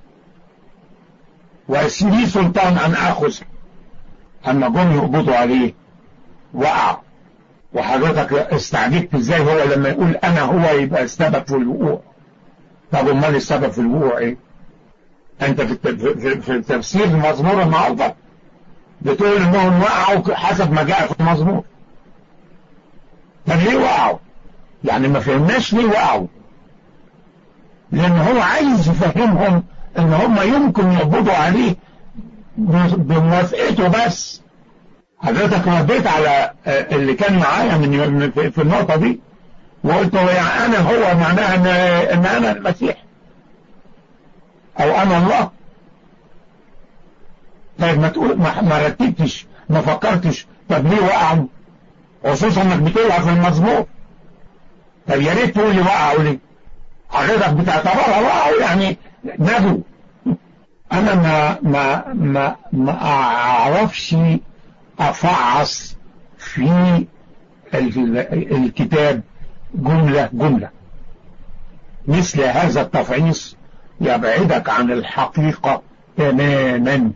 ولي سلطان أن أخذها. أما جم يقبضوا عليه وقع، وحضرتك استعجبت ازاي هو لما يقول أنا هو يبقى السبب في الوقوع. طب امال السبب في الوقوع ايه؟ انت في التفسير المزمور النهارده بتقول انهم وقعوا حسب ما جاء في المزمور. طب ليه وقعوا؟ يعني ما فهمناش ليه وقعوا، لان هو عايز يفهمهم ان هم يمكن يقبضوا عليه بموافقته بس. حضرتك رديت على اللي كان معايا من في النقطة دي وقلت يعني انا هو معناها ان, إن انا المسيح او انا الله. طيب ما تقول ما رتبتش ما فكرتش طب ليه وقعوا، خصوصا انك بتقولها في المزمور. طب يا ريت تقول لي وقعوا ليه، حضرتك بتعتبرها وقعوا يعني نجوا. انا ما ما ما ما اعرفش افعص في الكتاب جملة جملة. مثل هذا التفعيص يبعدك عن الحقيقة تماما.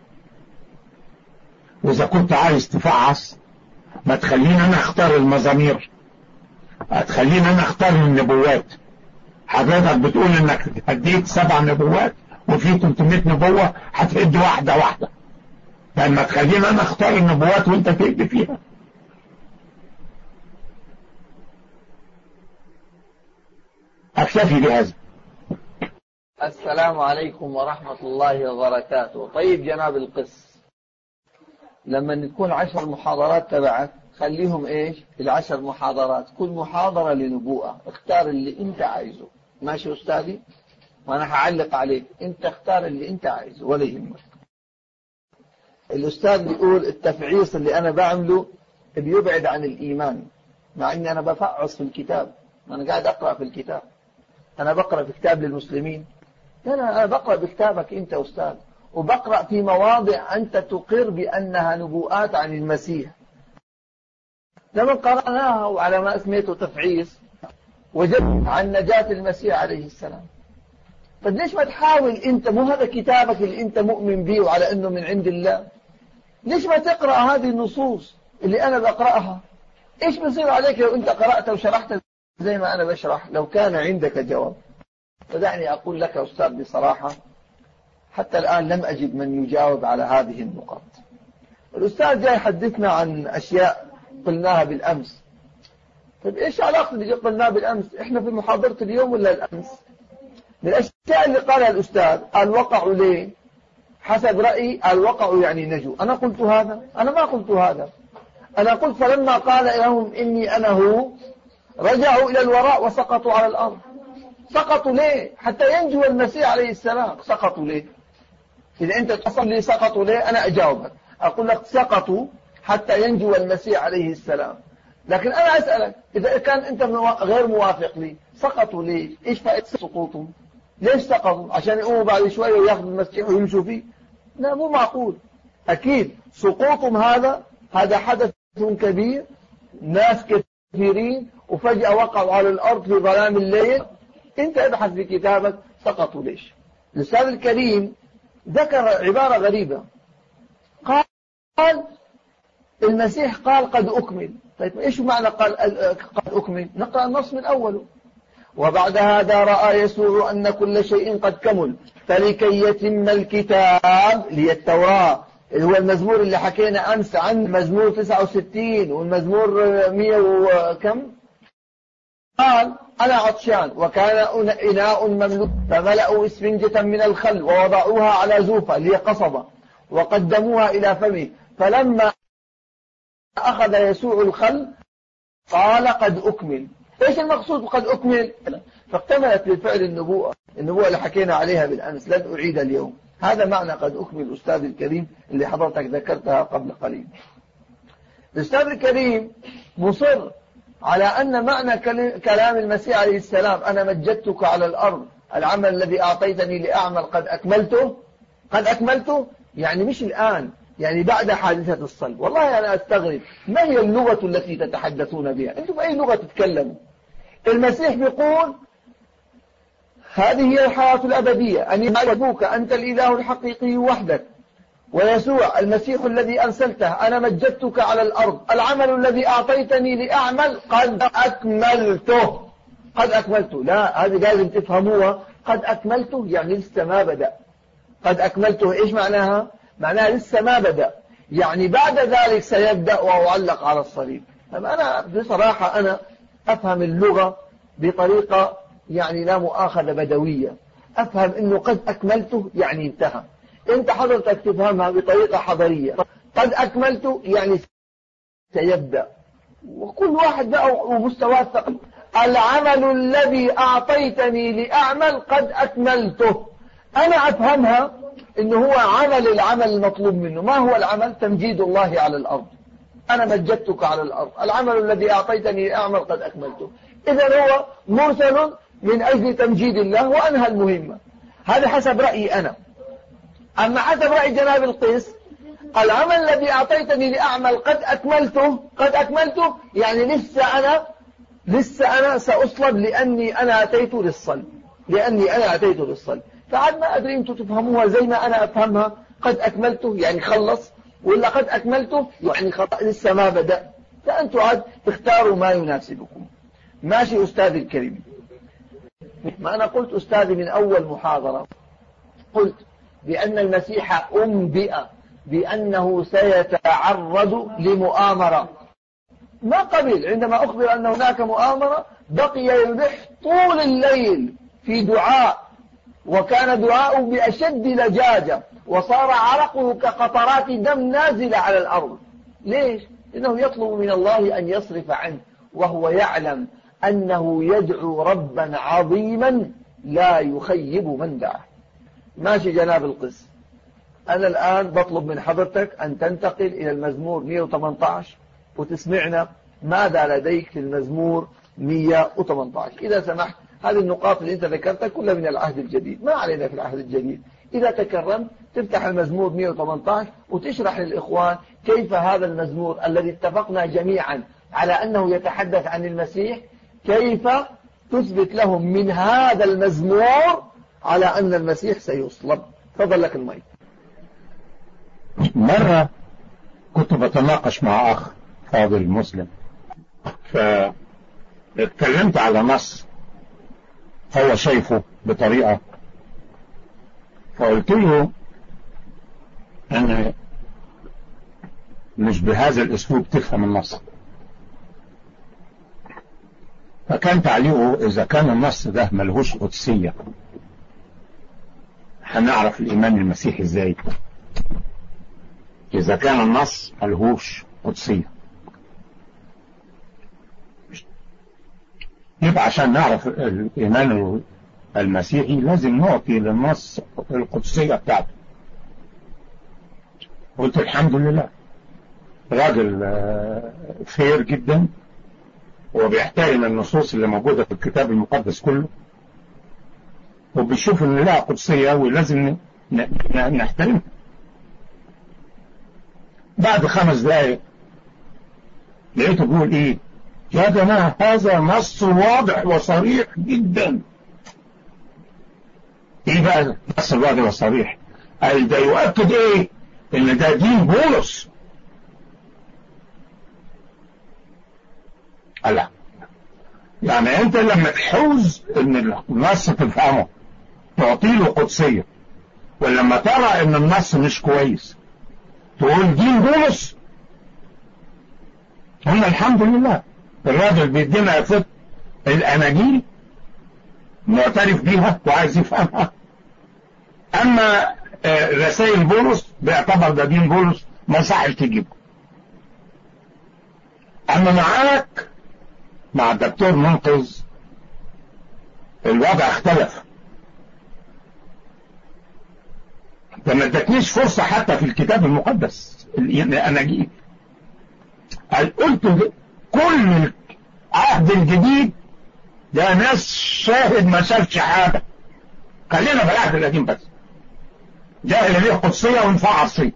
واذا كنت عايز تفعص ما تخليني انا اختار المزامير، هتخليني انا اختار النبوات. حضرتك بتقول انك هديت سبع نبوات وفي ثلاثمائة نبوة هتهد واحدة واحدة، لما تخليني انا اختار النبوات وانت تهد فيها. اكتفي بهذا. السلام عليكم ورحمة الله وبركاته. طيب جناب القس، لما تكون عشر محاضرات تبعك خليهم ايش العشر محاضرات كل محاضرة لنبوءة، اختار اللي انت عايزه. ماشي استاذي، وانا هعلق عليك، انت اختار اللي انت عايزه ولا يهمك. الاستاذ بيقول التفعيص اللي انا بعمله بيبعد عن الايمان، مع اني انا بفعص في الكتاب، انا قاعد اقرأ في الكتاب. انا بقرأ في كتاب للمسلمين؟ لا لا، انا بقرأ بكتابك انت استاذ، وبقرأ في مواضع أنت تقر بأنها نبوءات عن المسيح. لما قرأناها وعلى ما اسميته تفعيص وجدت عن نجاة المسيح عليه السلام. طيب ليش ما تحاول أنت، مو هذا كتابك اللي أنت مؤمن به وعلى أنه من عند الله، ليش ما تقرأ هذه النصوص اللي أنا بقرأها؟ إيش بيصير عليك لو أنت قرأت وشرحت زي ما أنا بشرح لو كان عندك جواب؟ فدعني أقول لك أستاذ بصراحة، حتى الآن لم أجد من يجاوب على هذه النقاط. الأستاذ جاي يحدثنا عن أشياء قلناها بالأمس. طيب إيش علاقة اللي قلناها بالأمس؟ إحنا في محاضرة اليوم ولا الأمس؟ من الأشياء اللي قالها الأستاذ قال وقعوا ليه؟ حسب رأيي قال وقعوا يعني نجوا. أنا قلت هذا؟ أنا ما قلت هذا. أنا قلت فلما قال لهم إني أنا هو رجعوا إلى الوراء وسقطوا على الأرض. سقطوا ليه؟ حتى ينجو المسيح عليه السلام. سقطوا ليه؟ إذا أنت تصل لي سقطوا ليه أنا أجاوبك، أقول لك سقطوا حتى ينجو المسيح عليه السلام. لكن أنا أسألك إذا كان أنت غير موافق لي، سقطوا ليه؟ إيش فائدة سقوطهم؟ ليش سقطوا؟ عشان يقوموا بعد شوية وياخذوا المسيح ويمشوا فيه؟ لا، مو معقول. أكيد سقوطهم هذا هذا حدث كبير، ناس كثيرين وفجأة وقعوا على الأرض في ظلام الليل. أنت ابحث في كتابك سقطوا ليش. الأستاذ الكريم ذكر عبارة غريبة، قال المسيح قال قد أكمل. طيب إيش معنى قال قد أكمل؟ نقرأ النص من أوله. وبعد هذا رأى يسوع أن كل شيء قد كمل فلكي يتم الكتاب لي التوراة، اللي هو المزمور اللي حكينا أمس عن مزمور تسعة وستين والمزمور مئة وكم. قال أنا عطشان، وكان إناء مملوء فملأوا إسفنجة من الخل ووضعوها على زوفة اللي هي قصبة وقدموها إلى فمه، فلما أخذ يسوع الخل قال قد أكمل. إيش المقصود قد أكمل؟ فاكتملت بالفعل النبوءة، النبوءة اللي حكينا عليها بالأمس لن أعيد اليوم. هذا معنى قد أكمل أستاذ الكريم اللي حضرتك ذكرتها قبل قليل. الأستاذ الكريم مصر على أن معنى كلام المسيح عليه السلام أنا مجدتك على الأرض العمل الذي أعطيتني لأعمل قد أكملته. قد أكملته يعني مش الآن، يعني بعد حادثة الصلب. والله أنا أستغرب ما هي اللغة التي تتحدثون بها؟ أنتم بأي لغة تتكلموا؟ المسيح بيقول هذه هي الحياة الأبدية أن يعرفوك أنت الإله الحقيقي وحدك ويسوع المسيح الذي أرسلته. أنا مجدتك على الأرض العمل الذي أعطيتني لأعمل قد أكملته. قد أكملته، لا هذه لازم تفهموها. قد أكملته يعني لسه ما بدأ. قد أكملته إيش معناها؟ معناها لسه ما بدأ، يعني بعد ذلك سيبدأ وأعلق على الصليب. أنا بصراحة أنا أفهم اللغة بطريقة يعني لا مؤاخذة بدوية. أفهم أنه قد أكملته يعني انتهى. أنت حضرتك تفهمها بطريقة حضرية، قد أكملته يعني سيبدأ، وكل واحد بقى ومستواه الثقل. العمل الذي أعطيتني لأعمل قد أكملته، أنا أفهمها إنه هو عمل العمل المطلوب منه. ما هو العمل؟ تمجيد الله على الأرض. أنا مجدتك على الأرض، العمل الذي أعطيتني لأعمل قد أكملته. إذا هو مرسل من أجل تمجيد الله وأنهى المهمة. هذا حسب رأيي أنا. أما حسب رأي جناب القيس، العمل الذي أعطيتني لأعمل قد أكملته، قد أكملته يعني لسه أنا لسه أنا سأصلب لأني أنا أتيت للصلب، لأني أنا أتيت للصلب. فعاد ما أدري أنتم تفهموها زي ما أنا أفهمها، قد أكملته يعني خلص، ولا قد أكملته يعني لسه ما بدأ. فأنتم عاد اختاروا ما يناسبكم. ماشي أستاذي الكريم. ما أنا قلت أستاذي من أول محاضرة، قلت بأن المسيح أنبئ بأنه سيتعرض لمؤامرة. ما قبل عندما أخبر أن هناك مؤامرة بقي يلح طول الليل في دعاء، وكان دعاءه بأشد لجاجة، وصار عرقه كقطرات دم نازلة على الأرض. ليش؟ لأنه يطلب من الله أن يصرف عنه، وهو يعلم أنه يدعو ربا عظيما لا يخيب من دعاه. ماشي جناب القس. أنا الآن بطلب من حضرتك أن تنتقل إلى المزمور مئة وثمانية عشر وتسمعنا ماذا لديك في المزمور مئة وثمانية عشر إذا سمحت. هذه النقاط اللي أنت ذكرتها كلها من العهد الجديد، ما علينا في العهد الجديد. إذا تكرمت تفتح المزمور مئة وثمانية عشر وتشرح للإخوان كيف هذا المزمور الذي اتفقنا جميعا على أنه يتحدث عن المسيح، كيف تثبت لهم من هذا المزمور على أن المسيح سيصلب. تفضل لك المايك. مرة كنت بتناقش مع أخ فاضل مسلم، فاتكلمت على نص هو شايفه بطريقة، فقلت له أنا مش بهذا الأسلوب تفهم النص. فكان تعليقه إذا كان النص ده ملهوش قدسية هنعرف الإيمان المسيحي إزاي؟ إذا كان النص ملهوش قدسية يبقى عشان نعرف الإيمان المسيحي لازم نعطي للنص القدسية بتاعته. قلت الحمد لله راجل فير جدا وبيحترم النصوص اللي موجودة في الكتاب المقدس كله، وبيشوف ان لها قدسية ولازم نحترمها. بعد خمس دقائق لقيته بيقول ايه؟ يا جماعة هذا نص واضح وصريح جدا. ايه بقى النص الواضح والصريح؟ قال ده يؤكد ايه؟ ان ده دين بولس. لا يعني انت لما تحوز ان النص تفهمه تعطيله قدسية، ولما ترى ان النص مش كويس تقول دين بولس. هنا الحمد لله الراجل بيدينا فقه الاناجيل معترف بيها وعايز يفهمها، اما رسائل بولس بيعتبر ده دين بولس ما صحش تجيبه. اما معاك مع الدكتور منقذ الوضع اختلف. ده ما ادتنيش فرصة حتى في الكتاب المقدس الاناجيل. قلت كل العهد الجديد ده ناس شاهد ما شافش حاجة، خلينا في العهد القديم بس. جاهل ليه قدسية وانفع عصية.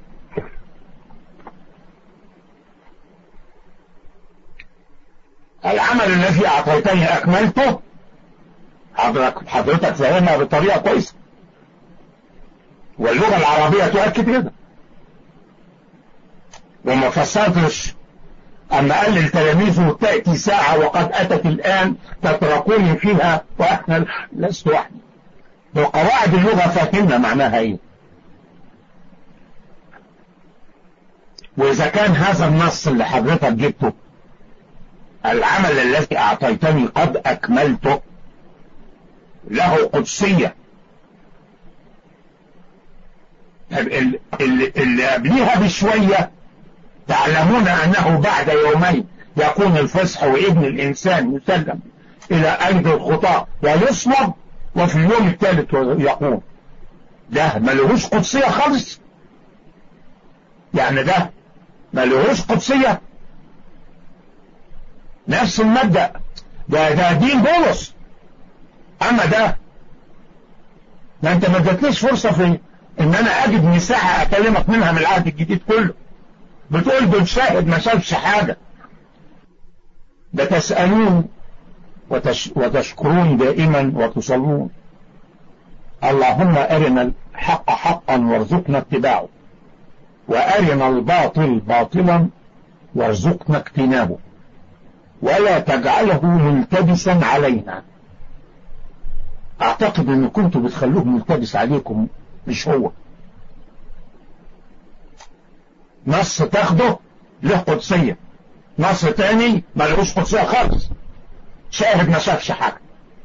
العمل الذي اعطيتني اكملته. حضرتك حضرتك فهمها بطريقة كويسة، واللغة العربية تؤكد كده. وما فسرتش اما قال للتلاميذ تأتي ساعة وقد اتت الان تتركوني فيها وانا لست وحدي. بقواعد اللغة فهمنا معناها ايه. واذا كان هذا النص اللي حضرتك جبته العمل الذي اعطيتني قد اكملته له قدسية اللي, اللي قبليها بشوية تعلمون أنه بعد يومين يكون الفصح وابن الإنسان يسلم إلى أيدي الخطاة ويصلب وفي اليوم الثالث يقوم. ده ملهوش قدسية خالص، يعني ده ملهوش قدسية. نفس المبدأ ده ده دين بولس. أما ده ما أنت ما ادتنيش فرصة في إن أنا أجد مساحة أكلمك منها من العهد الجديد كله. بتقول بنشاهد ما شافش حاجة. بتسألون وتش وتشكرون دائما وتصلون اللهم أرنا الحق حقا وارزقنا اتباعه وأرنا الباطل باطلا وارزقنا اجتنابه ولا تجعله ملتبسا علينا. أعتقد أن كنتوا بتخلوه ملتبس عليكم، مش هو. نص تاخده له قدسية، نص تاني ملهوش قدسية خالص، شاهد ما شافش حاجة.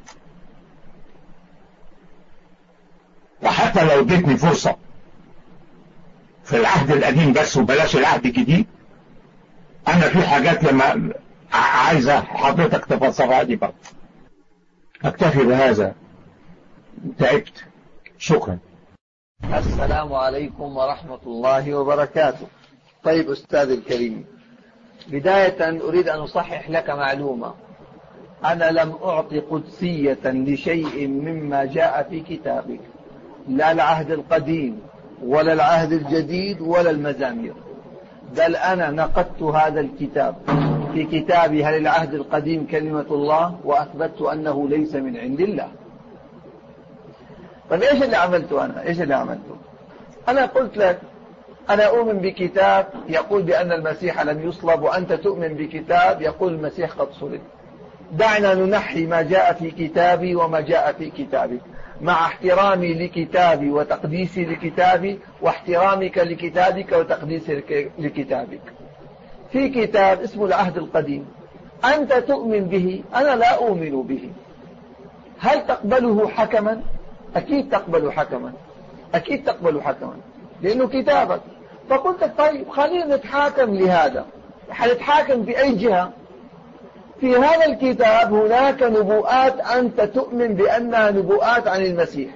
وحتى لو اديتني فرصة في العهد القديم بس وبلاش العهد الجديد، انا في حاجات لما عايزة حضرتك تفسرها دي برضه. اكتفي بهذا، تعبت. شكرا. السلام عليكم ورحمة الله وبركاته. طيب أستاذ الكريم، بداية أريد أن أصحح لك معلومة. أنا لم أعطي قدسية لشيء مما جاء في كتابك، لا العهد القديم ولا العهد الجديد ولا المزامير، بل أنا نقدت هذا الكتاب في كتابي هل العهد القديم كلمة الله، وأثبتت أنه ليس من عند الله. طيب إيش اللي عملته أنا؟ إيش اللي عملته؟ أنا قلت لك أنا أؤمن بكتاب يقول بأن المسيح لم يصلب، وأنت تؤمن بكتاب يقول المسيح قد صلب. دعنا ننحي ما جاء في كتابي وما جاء في كتابك، مع احترامي لكتابي وتقديسي لكتابي واحترامك لكتابك وتقديسك لكتابك. في كتاب اسمه العهد القديم، أنت تؤمن به، أنا لا أؤمن به. هل تقبله حكما؟ أكيد تقبل حكما، أكيد تقبل حكما لأنه كتابك. فقلت طيب خلينا نتحاكم لهذا. حنتحاكم في أي جهة؟ في هذا الكتاب هناك نبوءات أنت تؤمن بأنها نبوءات عن المسيح.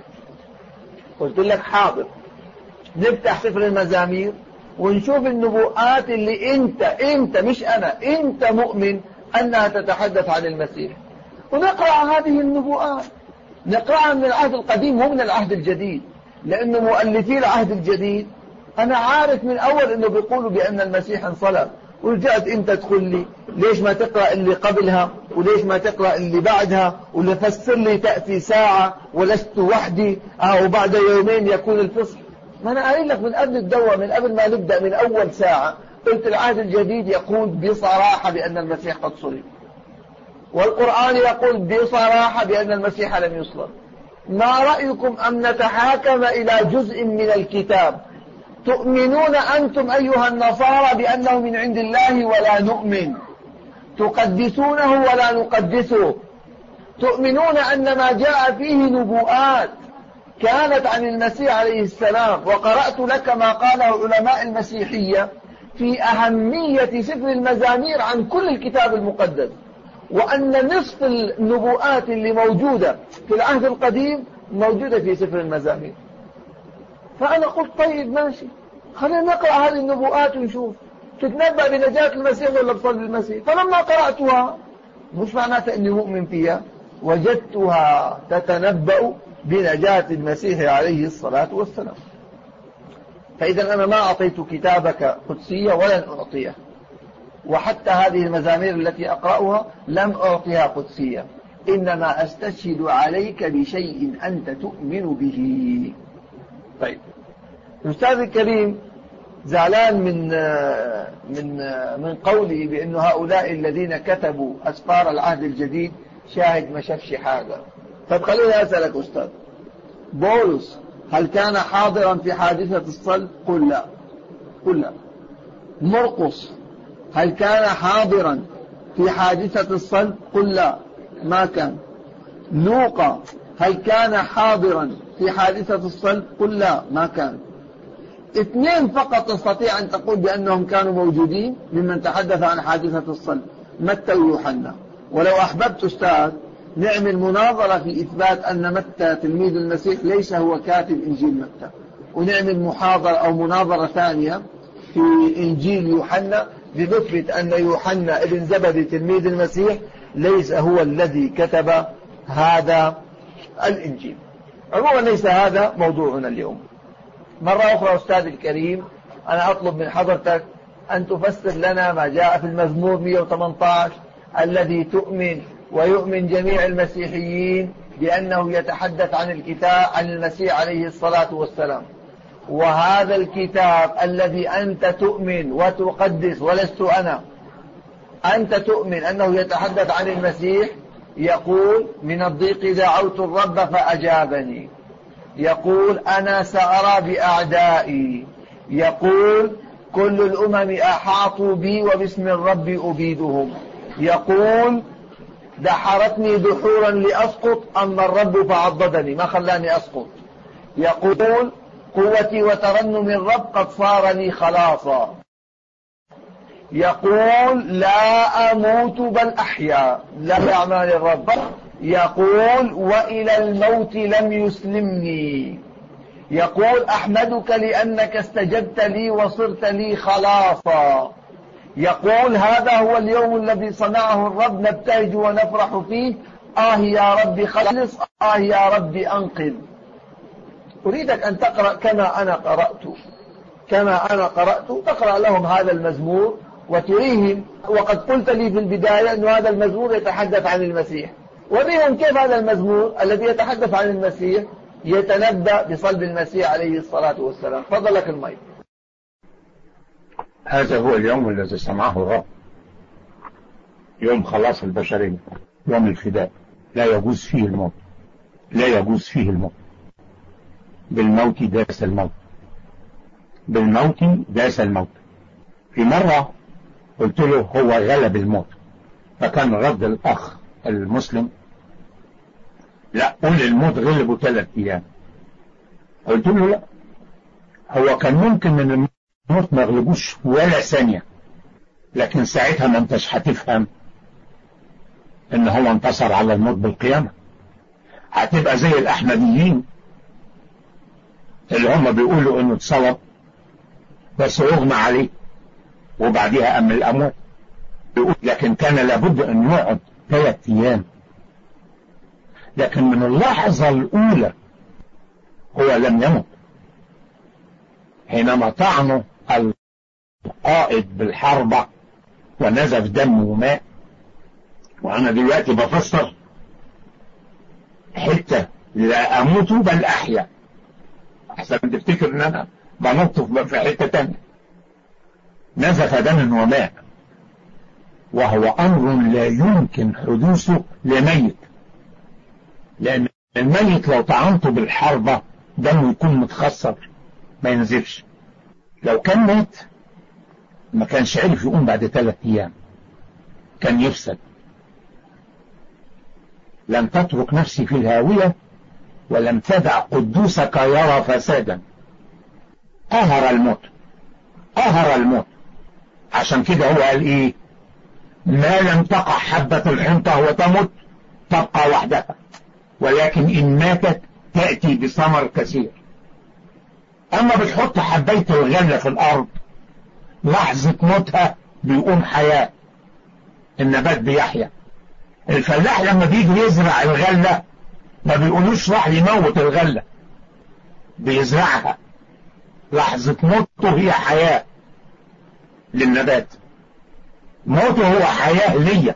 قلت لك حاضر، نفتح سفر المزامير ونشوف النبوءات اللي انت انت مش انا انت مؤمن انها تتحدث عن المسيح، ونقرأ هذه النبوءات. نقرأها من العهد القديم ومن العهد الجديد، لأنه مؤلفي العهد الجديد أنا عارف من أول أنه بيقولوا بأن المسيح انصلب. ورجعت أنت تقول لي ليش ما تقرأ اللي قبلها وليش ما تقرأ اللي بعدها، واللي فسر لي تأتي ساعة ولست وحدي أو بعد يومين يكون الفصح. ما أنا قايل لك من قبل الدورة، من قبل ما نبدأ، من أول ساعة قلت العهد الجديد يقول بصراحة بأن المسيح قد صلب، والقرآن يقول بصراحة بأن المسيح لم يصلب. ما رأيكم أن نتحاكم إلى جزء من الكتاب؟ تؤمنون أنتم أيها النصارى بأنه من عند الله ولا نؤمن، تقدسونه ولا نقدسه، تؤمنون أن ما جاء فيه نبوءات كانت عن المسيح عليه السلام. وقرأت لك ما قاله علماء المسيحية في أهمية سفر المزامير عن كل الكتاب المقدس، وأن نصف النبوءات اللي موجودة في العهد القديم موجودة في سفر المزامير. فأنا قلت طيب ماشي، خلينا نقرأ هذه النبوءات ونشوف تتنبأ بنجاة المسيح ولا بصلب المسيح. فلما قرأتها مش معناتها أني مؤمن فيها، وجدتها تتنبأ بنجاة المسيح عليه الصلاة والسلام. فإذا أنا ما أعطيت كتابك قدسية ولن أعطيه، وحتى هذه المزامير التي أقرأها لم أعطيها قدسية، إنما أستشهد عليك بشيء أنت تؤمن به. طيب الأستاذ الكريم زعلان من من من قولي بأن هؤلاء الذين كتبوا أسفار العهد الجديد شاهد ما شافش حاجة. طب خليني أسألك أستاذ، بولس هل كان حاضرا في حادثة الصلب؟ قل لا، قل لا. مرقس هل كان حاضرا في حادثة الصلب؟ قل لا، ما كان. لوقا هل كان حاضرا في حادثة الصلب؟ قل لا، ما كان. اثنين فقط تستطيع أن تقول بأنهم كانوا موجودين ممن تحدث عن حادثة الصلب، متى ويوحنا. ولو أحببت أستاذ نعمل مناظرة في إثبات أن متى تلميذ المسيح ليس هو كاتب إنجيل متى، ونعمل محاضرة أو مناظرة ثانية في إنجيل يوحنا لنثبت أن يوحنا ابن زبدي تلميذ المسيح ليس هو الذي كتب هذا الإنجيل. عموما ليس هذا موضوعنا اليوم. مرة أخرى أستاذ الكريم، أنا أطلب من حضرتك أن تفسر لنا ما جاء في المزمور مئة وثمانية عشر الذي تؤمن ويؤمن جميع المسيحيين بأنه يتحدث عن الكتاب عن المسيح عليه الصلاة والسلام. وهذا الكتاب الذي أنت تؤمن وتقدس ولست أنا، أنت تؤمن أنه يتحدث عن المسيح، يقول من الضيق دعوت الرب فأجابني، يقول أنا سأرى بأعدائي، يقول كل الأمم أحاطوا بي وباسم الرب أبيدهم، يقول دحرتني دحورا لأسقط أما الرب فعضدني ما خلاني أسقط، يقول قوتي وترنم الرب قد صار لي خلاصا، يقول لا أموت بل أحيا لا أعمال الرب، يقول وإلى الموت لم يسلمني، يقول أحمدك لأنك استجبت لي وصرت لي خلاصا، يقول هذا هو اليوم الذي صنعه الرب نبتهج ونفرح فيه، آه يا رب خلص، آه يا رب أنقذ. أريدك أن تقرأ كما أنا قرأت، كما أنا قرأت تقرأ لهم هذا المزمور وتريهم، وقد قلت لي في البداية أن هذا المزمور يتحدث عن المسيح، وريهم كيف هذا المزمور الذي يتحدث عن المسيح يتنبأ بصلب المسيح عليه الصلاة والسلام. فضلك الماء. هذا هو اليوم الذي صنعه الرب، يوم خلاص البشرية، يوم الفداء، لا يجوز فيه الموت، لا يجوز فيه الموت. بالموت داس الموت، بالموت داس الموت. في مرة قلت له هو غلب الموت، فكان رد الأخ المسلم لا قول الموت غلبه ثلاث أيام. قلت له لا، هو كان ممكن من الموت ما يغلبوش ولا ثانية، لكن ساعتها ما انتش هتفهم ان هو انتصر على الموت بالقيامة. هتبقى زي الأحمديين اللي هم بيقولوا انه اتصلب بس اغمى عليه وبعديها أم الأموات، لكن كان لابد أن يقعد ثلاث أيام. لكن من اللحظة الأولى هو لم يمت. حينما طعنه القائد بالحربة ونزف دم وماء، وأنا دلوقتي بفسر حتة لا أموت بل أحيا، أحسن تفتكر أن أنا بنط في حتة تانية. نزف دم وماء، وهو أمر لا يمكن حدوثه لميت، لأن الميت لو طعنته بالحربة دمه يكون متخسر ما ينزفش. لو كان مات ما كانش عرف يقوم بعد ثلاث أيام، كان يفسد. لم تترك نفسي في الهاوية ولم تدع قدوسك يرى فسادا. قهر الموت، قهر الموت. عشان كده هو قال ايه؟ ما لم تقع حبة الحنطة وتمت تبقى وحدها، ولكن إن ماتت تأتي بثمر كثير. أما بتحط حبية الغلة في الأرض لحظة موتها بيقوم حياة، النبات بيحيا. الفلاح لما بيجي يزرع الغلة ما بيقولوش راح يموت الغلة، بيزرعها، لحظة موته هي حياة للنبات، موته هو حياة ليا.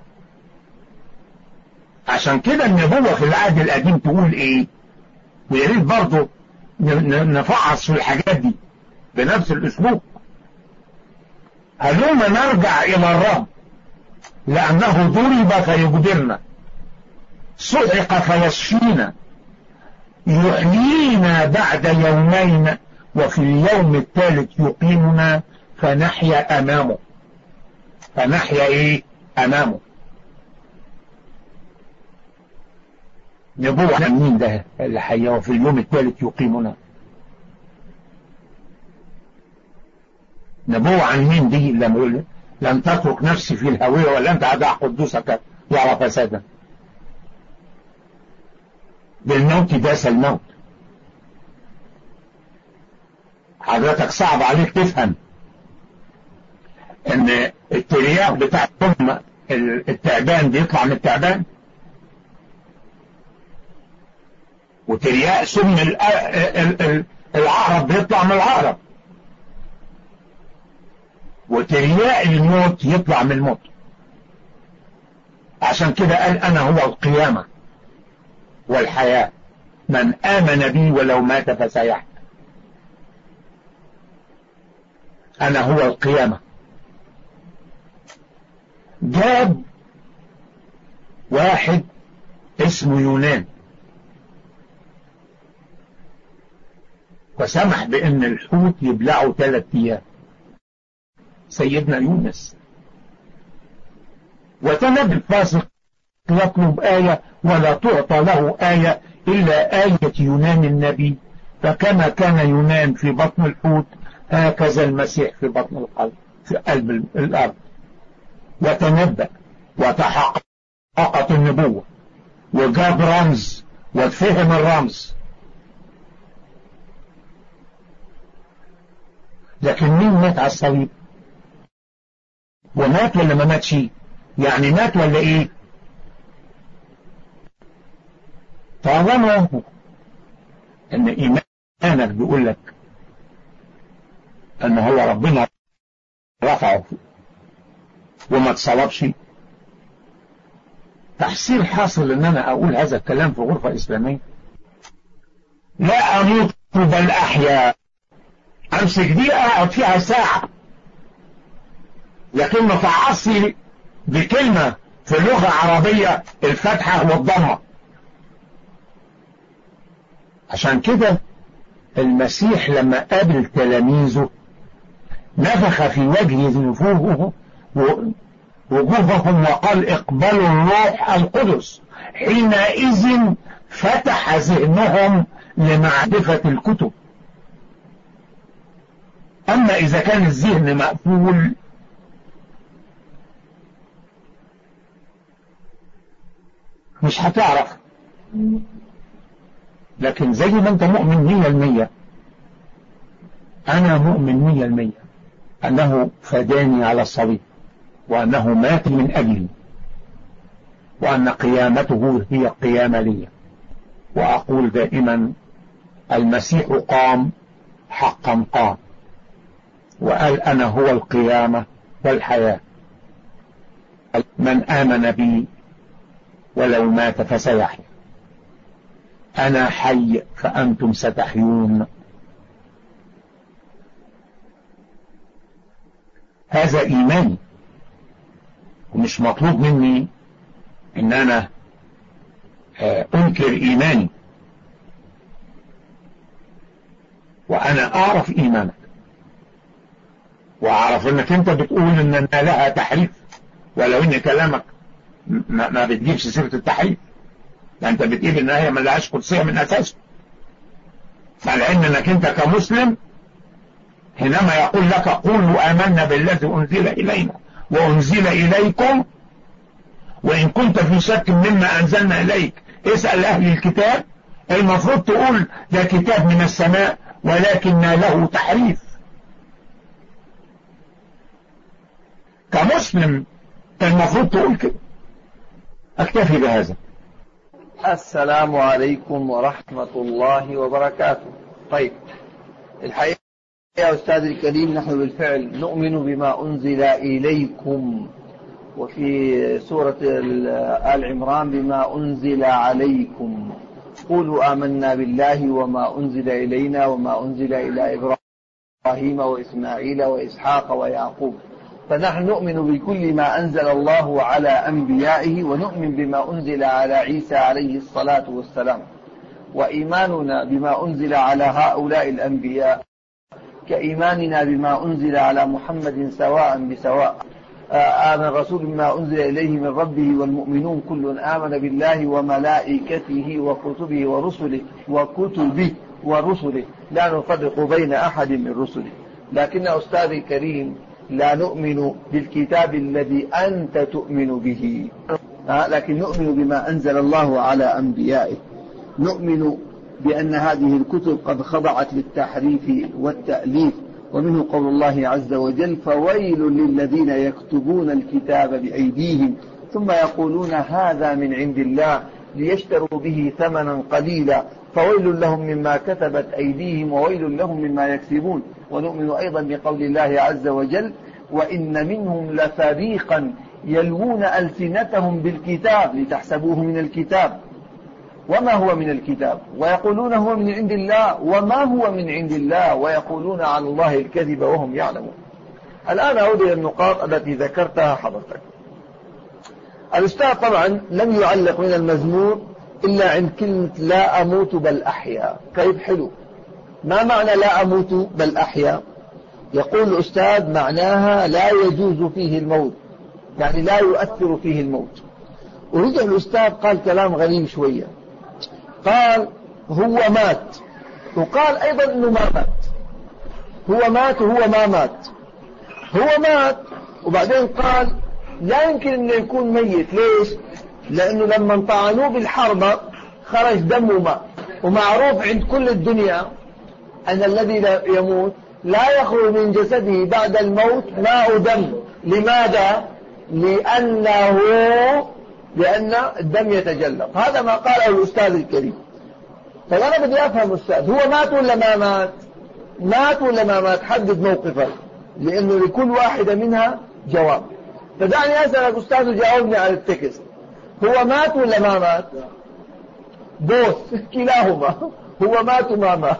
عشان كده النبوة في العهد القديم تقول ايه؟ وياريت برضه نفعص في الحاجات دي بنفس الاسلوب. هلوما نرجع الى الرب لانه ضرب فيجبرنا، سحق فيشفينا، يحيينا بعد يومين وفي اليوم الثالث يقيمنا فنحيا امامه. فنحيا ايه امامه؟ نبوة مين ده اللي حياه في اليوم الثالث يقيمنا؟ نبوة عن مين دي؟ لما يقول لم تترك نفسي في الهوية ولن تدع قدوسك يرى فسادا. بالموت داس الموت. حضرتك صعب عليك تفهم ان الترياق بتاع التعبان بيطلع من التعبان، وترياق سم العقرب بيطلع من العقرب، وترياق الموت يطلع من الموت. عشان كده قال انا هو القيامة والحياة، من آمن بي ولو مات فسيحيا. انا هو القيامة. جاب واحد اسمه يونان وسمح بان الحوت يبلعه ثلاث ايام، سيدنا يونس. وتنبي الفاسق يطلب آية ولا تعطى له آية إلا آية يونان النبي، فكما كان يونان في بطن الحوت هكذا المسيح في بطن القلب في قلب الأرض. وتنبأ وتحققت النبوة وجاب رمز وفهم الرمز. لكن مين مات على الصليب؟ ومات ولا ما ماتش؟ يعني مات ولا ايه؟ طالما ان ايمانك بيقول لك ان هو ربنا رفعه وما اتصلبش، تحصيل حاصل ان انا اقول هذا الكلام في غرفة اسلامية. لا اموت بل احيا. امسك دي اقعد فيها ساعة، لكن ما تعصي بكلمة في اللغة العربية الفتحة والضمة. عشان كده المسيح لما قابل تلاميذه نفخ في وجه نفوخه وجوههم وقال اقبلوا الروح القدس. حينئذ فتح ذهنهم لمعرفة الكتب. اما اذا كان الذهن مقفول مش هتعرف. لكن زي ما انت مؤمن مية المية، انا مؤمن مية المية انه فداني على الصليب، وانه مات من اجلي، وان قيامته هي قيامة لي. واقول دائما المسيح قام حقا قام، وقال انا هو القيامة والحياة. من آمن بي ولو مات فسيحيا. أنا حي فأنتم ستحيون. هذا إيماني، ومش مطلوب مني إن أنا أنكر إيماني، وأنا أعرف إيمانك، وأعرف أنك أنت بتقول إن لها تحريف، ولو إن كلامك ما, ما بتجيبش سيرة التحريف، لأن أنت بتقول إن هي ما لهاش قدسية من أساسه. فلأن أنك أنت كمسلم حينما يقول لك قولوا آمنا بالذي أنزل إلينا وأنزل إليكم وإن كنت في شك مما أنزلنا إليك اسأل أهل الكتاب، المفروض تقول ده كتاب من السماء ولكن له تحريف. كمسلم المفروض تقول كده. أكتفي بهذا. السلام عليكم ورحمة الله وبركاته. طيب، الحقيقة يا أستاذ الكريم نحن بالفعل نؤمن بما أنزل إليكم، وفي سورة آل عمران بما أنزل عليكم. قولوا آمنا بالله وما أنزل إلينا وما أنزل إلى إبراهيم وإسماعيل وإسحاق ويعقوب. فنحن نؤمن بكل ما أنزل الله على أنبيائه، ونؤمن بما أنزل على عيسى عليه الصلاة والسلام. وإيماننا بما أنزل على هؤلاء الأنبياء كإيماننا بما أنزل على محمد سواء بسواء. آمن الرسول بما أنزل إليه من ربه والمؤمنون كل آمن بالله وملائكته وكتبه ورسله وكتبه ورسله لا نفرق بين أحد من رسله. لكن أستاذي الكريم لا نؤمن بالكتاب الذي أنت تؤمن به، لكن نؤمن بما أنزل الله على أنبيائه. نؤمن بأن هذه الكتب قد خضعت للتحريف والتأليف، ومنه قول الله عز وجل: فويل للذين يكتبون الكتاب بأيديهم ثم يقولون هذا من عند الله ليشتروا به ثمنا قليلا فويل لهم مما كتبت أيديهم وويل لهم مما يكسبون. ونؤمن أيضا بقول الله عز وجل: وإن منهم لفريقا يلوون ألسنتهم بالكتاب لتحسبوه من الكتاب وما هو من الكتاب ويقولون هو من عند الله وما هو من عند الله ويقولون على الله الكذب وهم يعلمون. الآن أعود إلى النقاط التي ذكرتها حضرتك. الأستاذ طبعا لم يعلق من المزمور إلا عند كلمة لا أموت بل أحيا. كيف حلو. ما معنى لا أموت بل أحيا؟ يقول الأستاذ معناها لا يجوز فيه الموت، يعني لا يؤثر فيه الموت. ورجع الأستاذ قال كلام غريب شوية، قال هو مات، وقال أيضا أنه ما مات. هو مات وهو ما مات. هو مات وبعدين قال لا يمكن أنه يكون ميت. ليش؟ لأنه لما طعنوه بالحربة خرج دم وماء، ومعروف عند كل الدنيا أن الذي لا يموت لا يخرج من جسده بعد الموت ماء ودم. لماذا؟ لأنه لأن الدم يتجلط. هذا ما قاله الأستاذ الكريم. فأنا بدي أفهم أستاذ، هو مات ولا ما مات؟ مات ولا ما مات؟ حدد موقفك، لأنه لكل واحدة منها جواب. فدعني أسألك أستاذ وجاوبني على التكست، هو مات ولا ما مات؟ بوث، كلاهما، هو مات وما مات.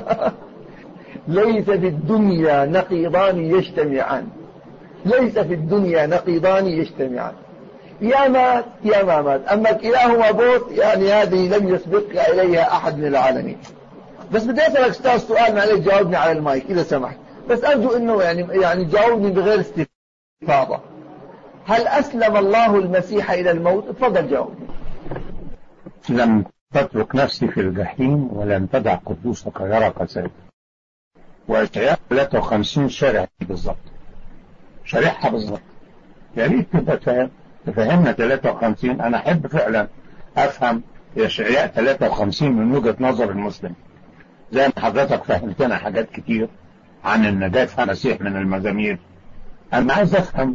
ليس في الدنيا نقيضان يجتمعان، ليس في الدنيا نقيضان يجتمعان، يا مات يا ما مات. أما كلاهما بوث يعني هذه لم يسبق إليها أحد من العالمين. بس بدي أسألك أستاذ سؤال، معلش جاوبني على المايك إذا سمحت، بس أرجو إنه يعني يعني جاوبني بغير استفاضة. هل أسلم الله المسيح إلى الموت؟ تفضل جاوبني. لم تترك نفسي في الجحيم ولن تدع قدوسك يرى قساوة. وإشعياء ثلاثة وخمسين شارح بالضبط، شارحها بالضبط. يا ريت تبقى تفهمنا ثلاثة وخمسين. أنا أحب فعلا أفهم إشعياء ثلاثة وخمسين من وجهة نظر المسلم، زي ما حضرتك فهمتنا حاجات كتير عن النجاة في المسيح من المزامير. أنا عايز أفهم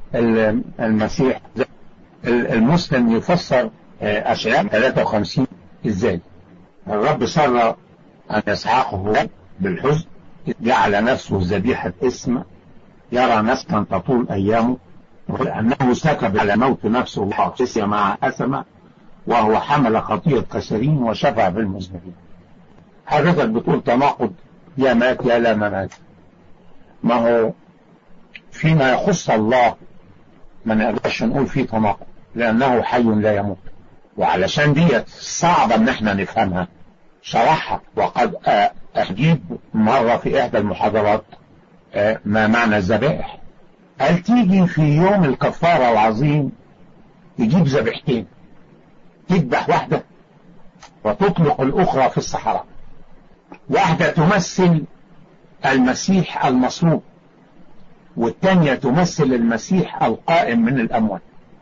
المسيح المسلم يفسر أشعياء ثلاثة وخمسين إزاي. الرب سر أن يسحقه بالحزن، جعل نفسه ذبيحة اسم، يرى نسكا تطول أيامه، لأنه سكب على موت نفسه وعطسي مع أسمة، وهو حمل خطية كثيرين وشفع بالمذنبين. حضرتك بتقول تناقض، يا مات يا لا ما مات. ما هو فيما يخص الله ما نقدرش نقول فيه تناقض، لأنه حي لا يموت. وعلشان ديت صعبة ان احنا نفهمها شرحها، وقد اجيب مرة في احدى المحاضرات ما معنى الذبائح. قال تيجي في يوم الكفارة العظيم يجيب ذبيحتين، تذبح واحدة وتطلق الاخرى في الصحراء. واحدة تمثل المسيح المصلوب، والتانية تمثل المسيح القائم من الاموات.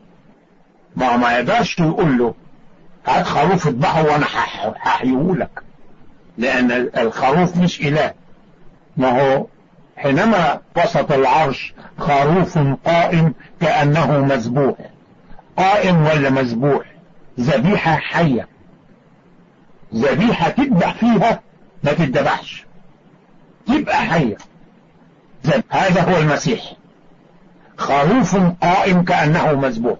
ما ما يقدرش يقول له هات خروف اذبحه وانا هحيهولك، لان الخروف مش اله. ما هو حينما وسط العرش خروف قائم كأنه مذبوح، قائم ولا مذبوح؟ ذبيحة حية، ذبيحة تذبح فيها ما تذبحش، تبقى حية. هذا هو المسيح، خروف قائم كأنه مذبوح.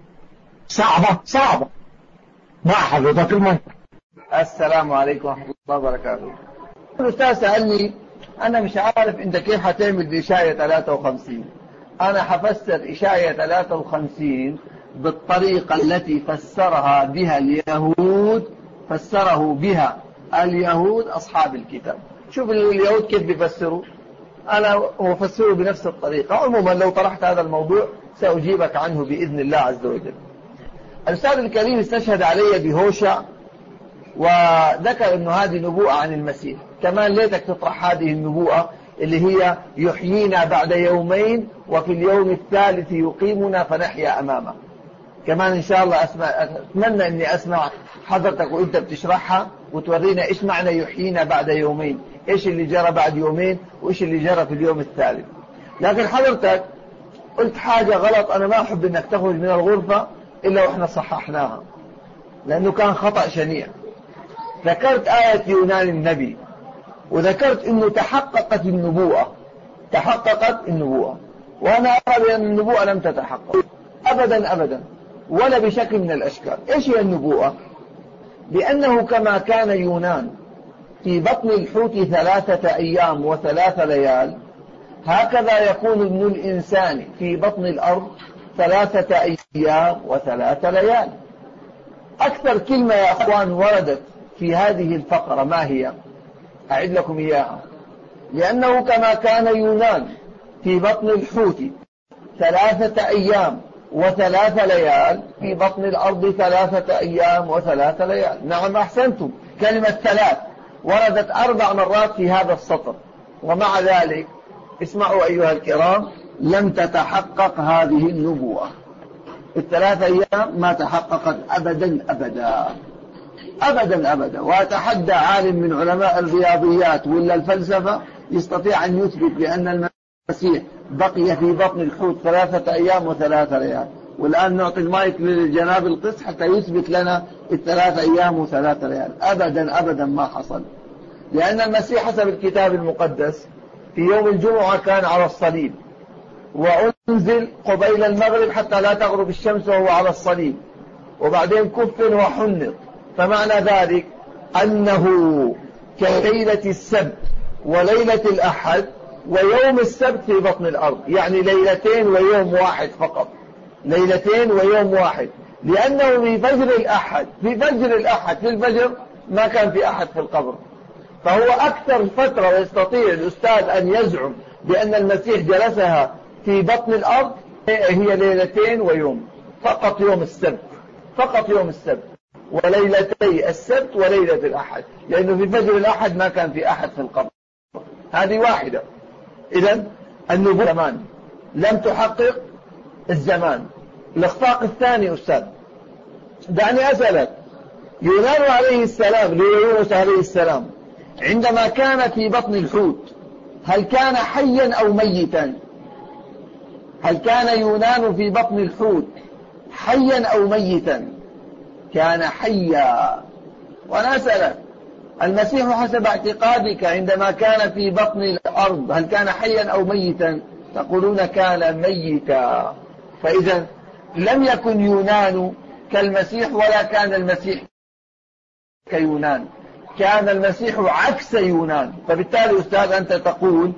صعبة صعبة. مع حضرتك المايك. السلام عليكم ورحمة الله وبركاته. الأستاذ سألني أنا مش عارف أنت كيف هتعمل بإشعياء ثلاثة وخمسين. أنا حفسر إشعياء ثلاثة وخمسين بالطريقة التي فسرها بها اليهود، فسره بها اليهود أصحاب الكتاب. شوف اليهود كيف بيفسروا، أنا أفسره بنفس الطريقة. عموما لو طرحت هذا الموضوع سأجيبك عنه بإذن الله عز وجل. الأستاذ الكريم استشهد علي بهوشع وذكر أنه هذه نبوءة عن المسيح. كمان ليتك تطرح هذه النبوءة اللي هي يحيينا بعد يومين وفي اليوم الثالث يقيمنا فنحيا أمامه. كمان إن شاء الله أسمع أتمنى أني أسمع حضرتك وإنت بتشرحها وتورينا إيش معنى يحيينا بعد يومين، إيش اللي جرى بعد يومين وإيش اللي جرى في اليوم الثالث. لكن حضرتك قلت حاجة غلط، أنا ما أحب أنك تخرج من الغرفة إلا وإحنا صححناها، لأنه كان خطأ شنيع. ذكرت آية يونان النبي، وذكرت أنه تحققت النبوءة، تحققت النبوءة، وأنا أرى بأن النبوءة لم تتحقق أبدا أبدا ولا بشكل من الأشكال. إيش هي النبوءة؟ لأنه كما كان يونان في بطن الحوت ثلاثة أيام وثلاث ليال، هكذا يكون ابن الإنسان في بطن الأرض ثلاثة أيام وثلاث ليال. أكثر كلمة يا أخوان وردت في هذه الفقرة ما هي؟ أعد لكم إياها. لأنه كما كان يونان في بطن الحوت ثلاثة أيام وثلاث ليال، في بطن الأرض ثلاثة أيام وثلاث ليال. نعم أحسنتم، كلمة ثلاث وردت أربع مرات في هذا السطر، ومع ذلك اسمعوا أيها الكرام لم تتحقق هذه النبوة. الثلاث أيام ما تحققت أبدا أبدا أبدا أبدا. وأتحدى عالم من علماء الرياضيات ولا الفلسفة يستطيع أن يثبت بأن المسيح بقي في بطن الحوت ثلاثة أيام وثلاثة ليال. والآن نعطي المايك للجناب القس حتى يثبت لنا الثلاثة أيام وثلاثة ليال. أبدا أبدا ما حصل، لأن المسيح حسب الكتاب المقدس في يوم الجمعة كان على الصليب، وأنزل قبيل المغرب حتى لا تغرب الشمس وهو على الصليب، وبعدين كفن وحنط. فمعنى ذلك أنه كليلة السبت وليلة الأحد ويوم السبت في بطن الأرض، يعني ليلتين ويوم واحد فقط، ليلتين ويوم واحد. لأنه في فجر الأحد في فجر الأحد في الفجر ما كان في أحد في القبر. فهو أكثر فترة يستطيع الأستاذ أن يزعم بأن المسيح جلسها في بطن الأرض هي ليلتين ويوم فقط، يوم السبت فقط، يوم السبت وليلتي السبت وليلة الأحد، لأنه في فجر الأحد ما كان في أحد في القبر. هذه واحدة. إذن النبوة زمان لم تحقق الزمان. الاخفاق الثاني أستاذ، دعني أسألك، يونان عليه السلام ليونس عليه السلام عندما كان في بطن الحوت هل كان حيا أو ميتا؟ هل كان يونان في بطن الحوت حيا أو ميتا؟ كان حيا. وأنا أسألك، المسيح حسب اعتقادك عندما كان في بطن الأرض هل كان حيا أو ميتا؟ تقولون كان ميتا. فإذا لم يكن يونان كالمسيح ولا كان المسيح كيونان، كان المسيح عكس يونان. فبالتالي أستاذ أنت تقول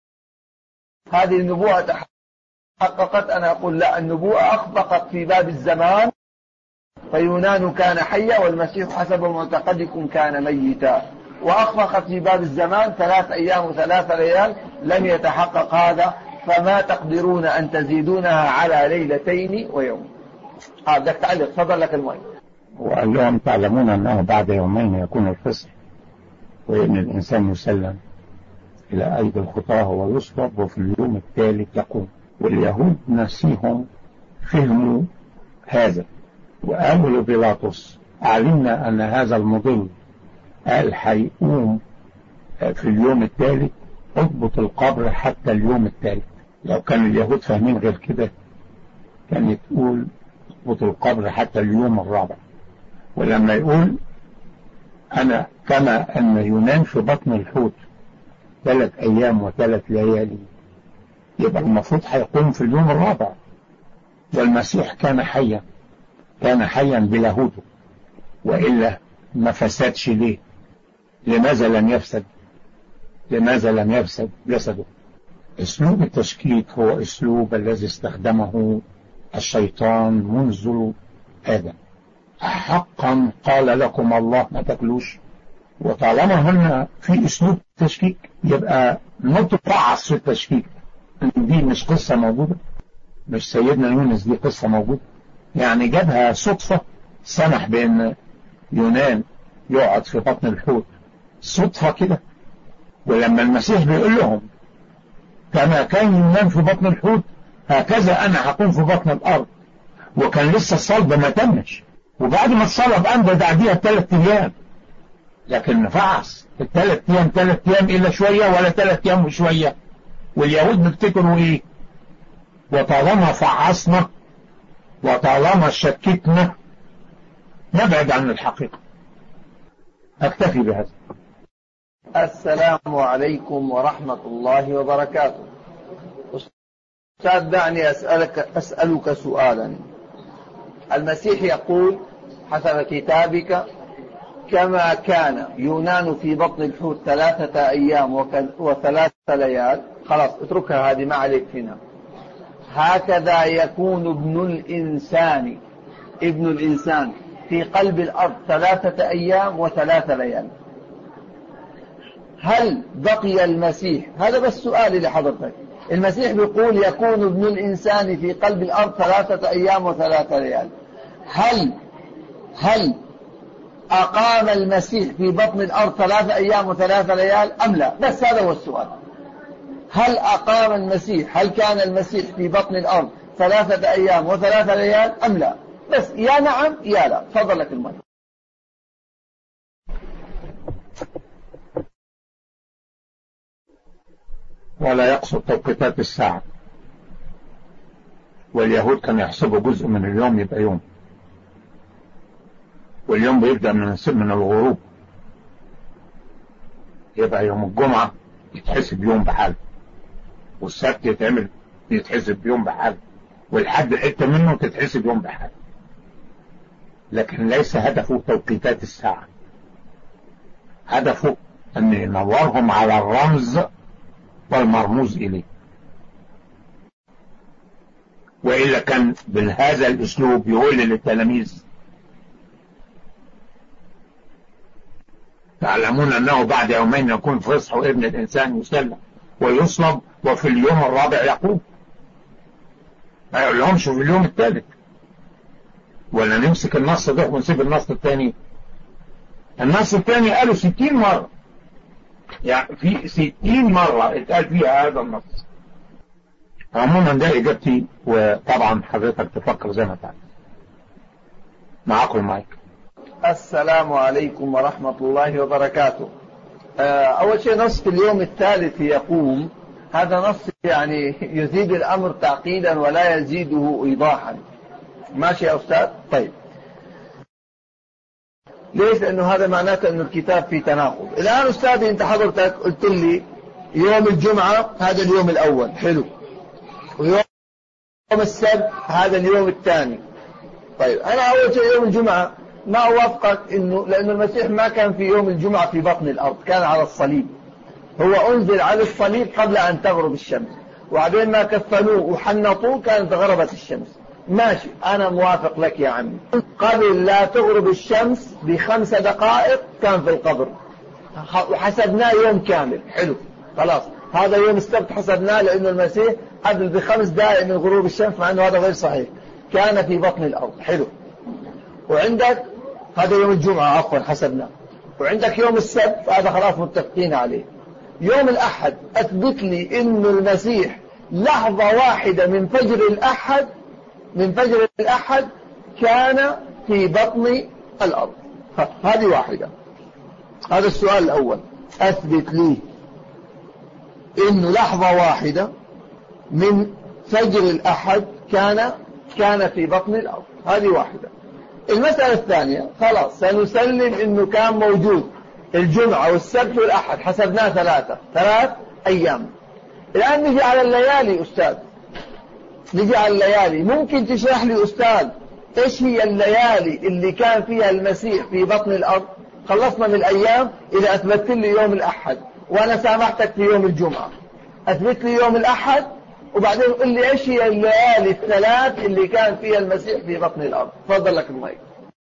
هذه النبوءة تحققت، أنا أقول لا، النبوءة أخفقت في باب الزمان، فيونان كان حيا والمسيح حسب معتقدكم كان ميتا. وأخفقت في باب الزمان ثلاث أيام وثلاث ليال، لم يتحقق هذا، فما تقدرون أن تزيدونها على ليلتين ويوم. آه بدك تعلق، تفضل لك الماء. وقال لهم تعلمون أنه بعد يومين يكون الفصل، وإن الإنسان يسلم إلى أيدي الخطاة ويصلب، وفي اليوم الثالث يقوم. واليهود نفسهم فهموا هذا وقالوا لبيلاطس علمنا أن هذا المضل قال حيقوم في اليوم الثالث، اضبط القبر حتى اليوم الثالث. لو كان اليهود فاهمين غير كده كان تقول اضبط القبر حتى اليوم الرابع. ولما يقول أنا كما أن يونان في بطن الحوت ثلاث أيام وثلاث ليالي، يبقى المفروض هيقوم في اليوم الرابع. والمسيح كان حيا، كان حيا بلاهوته، وإلا ما فسدش ليه؟ لماذا لم يفسد؟ لماذا لم يفسد جسده؟ اسلوب التشكيك هو اسلوب الذي استخدمه الشيطان منذ آدم. حقا قال لكم الله ما تاكلوش، وطالما هنا في اسلوب تشكيك يبقى نتفعص في التشكيك. دي مش قصة موجودة، مش سيدنا يونس دي قصة موجودة، يعني جابها صدفة، سمح بأن يونان يقعد في بطن الحوت صدفة كده. ولما المسيح بيقول لهم كما كان يونان في بطن الحوت هكذا أنا هكون في بطن الأرض. وكان لسه الصلب ما تمش، وبعد ما الصلب قام ده بعديها ثلاث أيام، لكن نفعص الثلاث أيام ثلاث أيام إلا شوية ولا ثلاث أيام وشوية. واليهود بيفتكروا إيه؟ وطالما فعصنا وطالما شككنا نبعد عن الحقيقة. أكتفي بهذا. السلام عليكم ورحمة الله وبركاته. أستاذ دعني أسألك, أسألك سؤالا. المسيح يقول حسب كتابك كما كان يونان في بطن الحوت ثلاثة أيام وثلاثة ليال، خلاص اتركها هذه ما عليك فينا، هكذا يكون ابن الإنسان ابن الإنسان في قلب الأرض ثلاثة أيام وثلاثة ليال. هل بقي المسيح؟ هذا بس سؤالي لحضرتك. المسيح بيقول يكون ابن الإنسان في قلب الأرض ثلاثة أيام وثلاثة ليال. هل هل أقام المسيح في بطن الأرض ثلاثة أيام وثلاثة ليال أم لا؟ بس هذا هو السؤال. هل أقام المسيح، هل كان المسيح في بطن الأرض ثلاثة أيام وثلاثة ليال أم لا؟ بس يا نعم يا لا. تفضل لك المايك. ولا يقصد توقيتات الساعة، واليهود كانوا يحسبوا جزء من اليوم يبقى يوم، واليوم بيبدأ من من الغروب، يبقى يوم الجمعة يتحسب يوم بحاله، والسبت يتعمل يتحسب يوم بحاله، والحد حتة منه تتحسب يوم بحاله. لكن ليس هدفه توقيتات الساعة، هدفه أن ينورهم على الرمز والمرموز إليه. وإلا كان بهذا الأسلوب يقول للتلاميذ تعلمون أنه بعد يومين يكون فصح وابن الإنسان يسلم ويصلب وفي اليوم الرابع يقوم. ما يقول لهمش في اليوم الثالث. ولا نمسك النص ده ونسيب النص الثاني؟ النص الثاني قالوا ستين مرة، يعني في ستين مرة اتقال فيها هذا النص. عموما ده إجابتي، وطبعا حضرتك تفكر زي ما تعرف. معاكم المايك. السلام عليكم ورحمة الله وبركاته. أول شيء نص في اليوم الثالث يقوم، هذا نص يعني يزيد الأمر تعقيدا ولا يزيده إيضاحا. ماشي يا أستاذ؟ طيب ليش؟ لأنه هذا معناته أنه الكتاب فيه تناقض. الآن أستاذي أنت حضرتك قلت لي يوم الجمعة هذا اليوم الأول، حلو، ويوم السبت هذا اليوم الثاني. طيب أنا أول شيء يوم الجمعة ما أوافقك، إنه لأن المسيح ما كان في يوم الجمعة في بطن الأرض، كان على الصليب. هو أنزل على الصليب قبل أن تغرب الشمس، وبعدين ما كفنوه وحنطوه كانت غربت الشمس. ماشي، أنا موافق لك يا عمي. قبل لا تغرب الشمس بخمس دقائق كان في القبر، وحسبناه يوم كامل. حلو، خلاص هذا يوم السبت حسبناه لأنه المسيح قبل بخمس دقائق من غروب الشمس، مع أنه هذا غير صحيح، كان في بطن الأرض. حلو. وعندك هذا يوم الجمعة عفوا حسبناه، وعندك يوم السبت هذا خلاص متفقين عليه. يوم الأحد أثبت لي إنه المسيح لحظة واحدة من فجر الأحد من فجر الأحد كان في بطن الأرض. هذه واحدة. هذا السؤال الأول، أثبت لي إنه لحظة واحدة من فجر الأحد كان كان في بطن الأرض. هذه واحدة. المسألة الثانية، خلاص سنسلم إنه كان موجود الجمعة والسبت والأحد، حسبناه ثلاثة ثلاث أيام. الآن نجي على الليالي أستاذ، نجي على الليالي. ممكن تشرح لي أستاذ إيش هي الليالي اللي كان فيها المسيح في بطن الأرض؟ خلصنا من الأيام. إذا أثبت لي يوم الأحد وأنا سامحتك في يوم الجمعة، أثبت لي يوم الأحد وبعدين قل لي إيش هي الليالي الثلاث اللي كان فيها المسيح في بطن الأرض. تفضل لك المايك.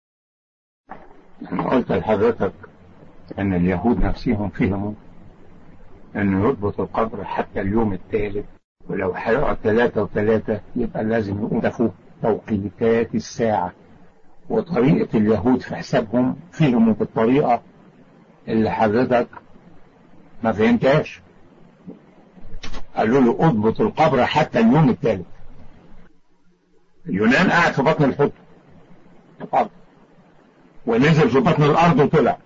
أنا قلت لحضرتك أن اليهود نفسهم فهموا أنه يضبط القبر حتى اليوم الثالث، ولو هيقعد ثلاثة وثلاثة يبقى لازم يقولوا توقيتات الساعة. وطريقة اليهود في حسابهم فهموا بالطريقة اللي حضرتك ما فهمتهاش. قالوا له اضبط القبر حتى اليوم الثالث. اليونان قاعد في بطن الحوت القبر، ونزل في بطن الارض وطلع،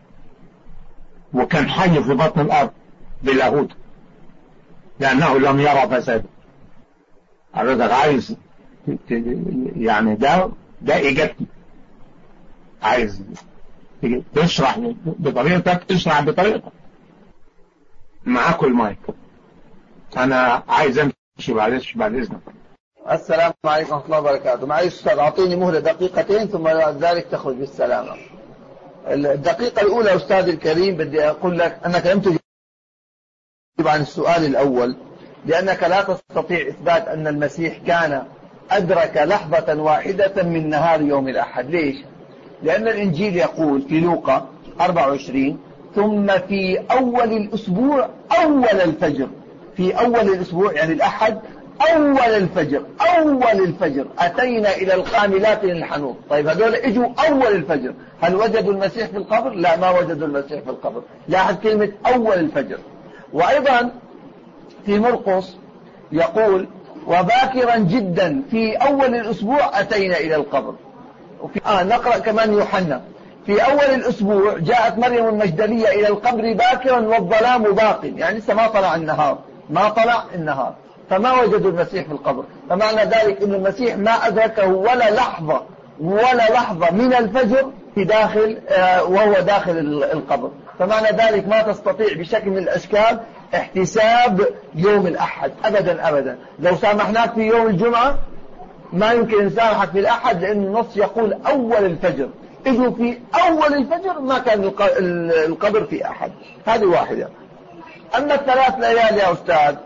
وكان حي في بطن الارض بلاهوت لانه لم يرى فسادا. حضرتك عايز يعني ده ده اجابتي. عايز تشرح بطريقتك اشرح بطريقتك. معاكم المايك. انا عايز امشي معلش بعد اذنك. السلام عليكم ورحمة الله وبركاته. معلش أستاذ أعطيني مهلة دقيقتين ثم بعد ذلك تخرج بالسلامة. الدقيقة الأولى أستاذ الكريم بدي أقول لك أنك لم تجيب عن السؤال الأول، لأنك لا تستطيع إثبات أن المسيح كان أدرك لحظة واحدة من نهار يوم الأحد. ليش؟ لأن الإنجيل يقول في لوقا أربعة وعشرين ثم في أول الأسبوع أول الفجر. في أول الأسبوع يعني الأحد أول الفجر أول الفجر أتينا إلى القاملات الحنوط. طيب هذول إجوا أول الفجر، هل وجدوا المسيح في القبر؟ لا، ما وجدوا المسيح في القبر. لاحظ كلمة أول الفجر. وأيضا في مرقس يقول وباكرا جدا في أول الأسبوع أتينا إلى القبر. وفي آه نقرأ كمان يوحنا في أول الأسبوع جاءت مريم المجدلية إلى القبر باكرا والظلام باق، يعني لسه ما طلع النهار، ما طلع النهار، فما وجدوا المسيح في القبر. فمعنى ذلك أن المسيح ما أدركه ولا لحظة ولا لحظة من الفجر في داخل آه وهو داخل القبر. فمعنى ذلك ما تستطيع بشكل من الأشكال احتساب يوم الأحد أبدا أبدا. لو سامحناك في يوم الجمعة ما يمكن نسامحك في الأحد، لأن النص يقول أول الفجر. إجوا في أول الفجر ما كان القبر في أحد. هذه واحدة. أما الثلاث ليالي يا أستاذ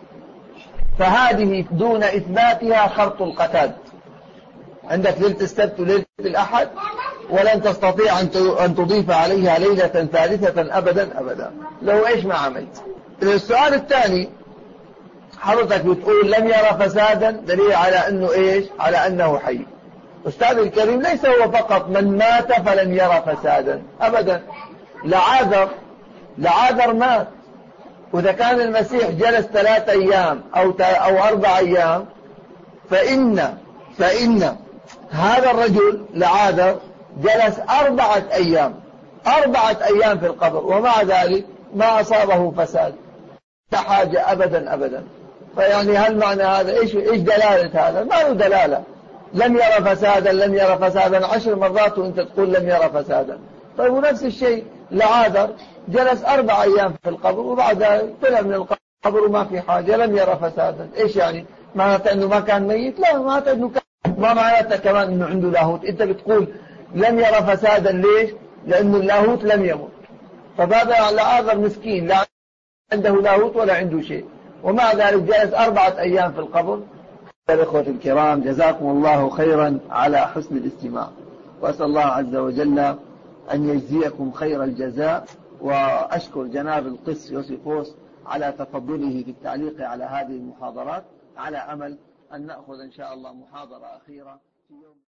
فهذه دون إثباتها خرط القتاد. عندك ليلة السبت وليلة الأحد ولن تستطيع أن تضيف عليها ليلة ثالثة أبدا أبدا لو إيش ما عملت. السؤال الثاني حضرتك بتقول لم يرى فسادا، دليل على أنه إيش؟ على أنه حي. أستاذ الكريم ليس هو فقط من مات فلم يرى فسادا أبدا. لعاذر لعاذر مات، وإذا كان المسيح جلس ثلاثة أيام أو أو أربع أيام فإن فإن هذا الرجل لعاذر جلس أربعة أيام أربعة أيام في القبر ومع ذلك ما أصابه فساد حاجة أبدا أبدا. فيعني هل معنى هذا إيش إيش دلالة هذا؟ ما له دلالة. لم يرى فسادا لم يرى فسادا عشر مرات وأنت تقول لم يرى فسادا. طيب ونفس الشيء لعاذر جلس أربع أيام في القبر وبعد ذلك طلع من القبر وما في حاجة لم يرى فسادا. إيش يعني؟ معناته أنه ما كان ميت؟ لا، معناته أنه كان. ما معناته كمان أنه عنده لاهوت. أنت بتقول لم يرى فسادا ليش؟ لأنه اللاهوت لم يمت. فهذا لعاذر مسكين لا عنده لاهوت ولا عنده شيء ومع ذلك جلس أربعة أيام في القبر. الإخوة الكرام جزاكم الله خيرا على حسن الاستماع، وأسأل الله عز وجل أن يجزيكم خير الجزاء. وأشكر جناب القس يوسيفوس على تفضله في التعليق على هذه المحاضرات، على أمل أن نأخذ إن شاء الله محاضرة أخيرة في يوم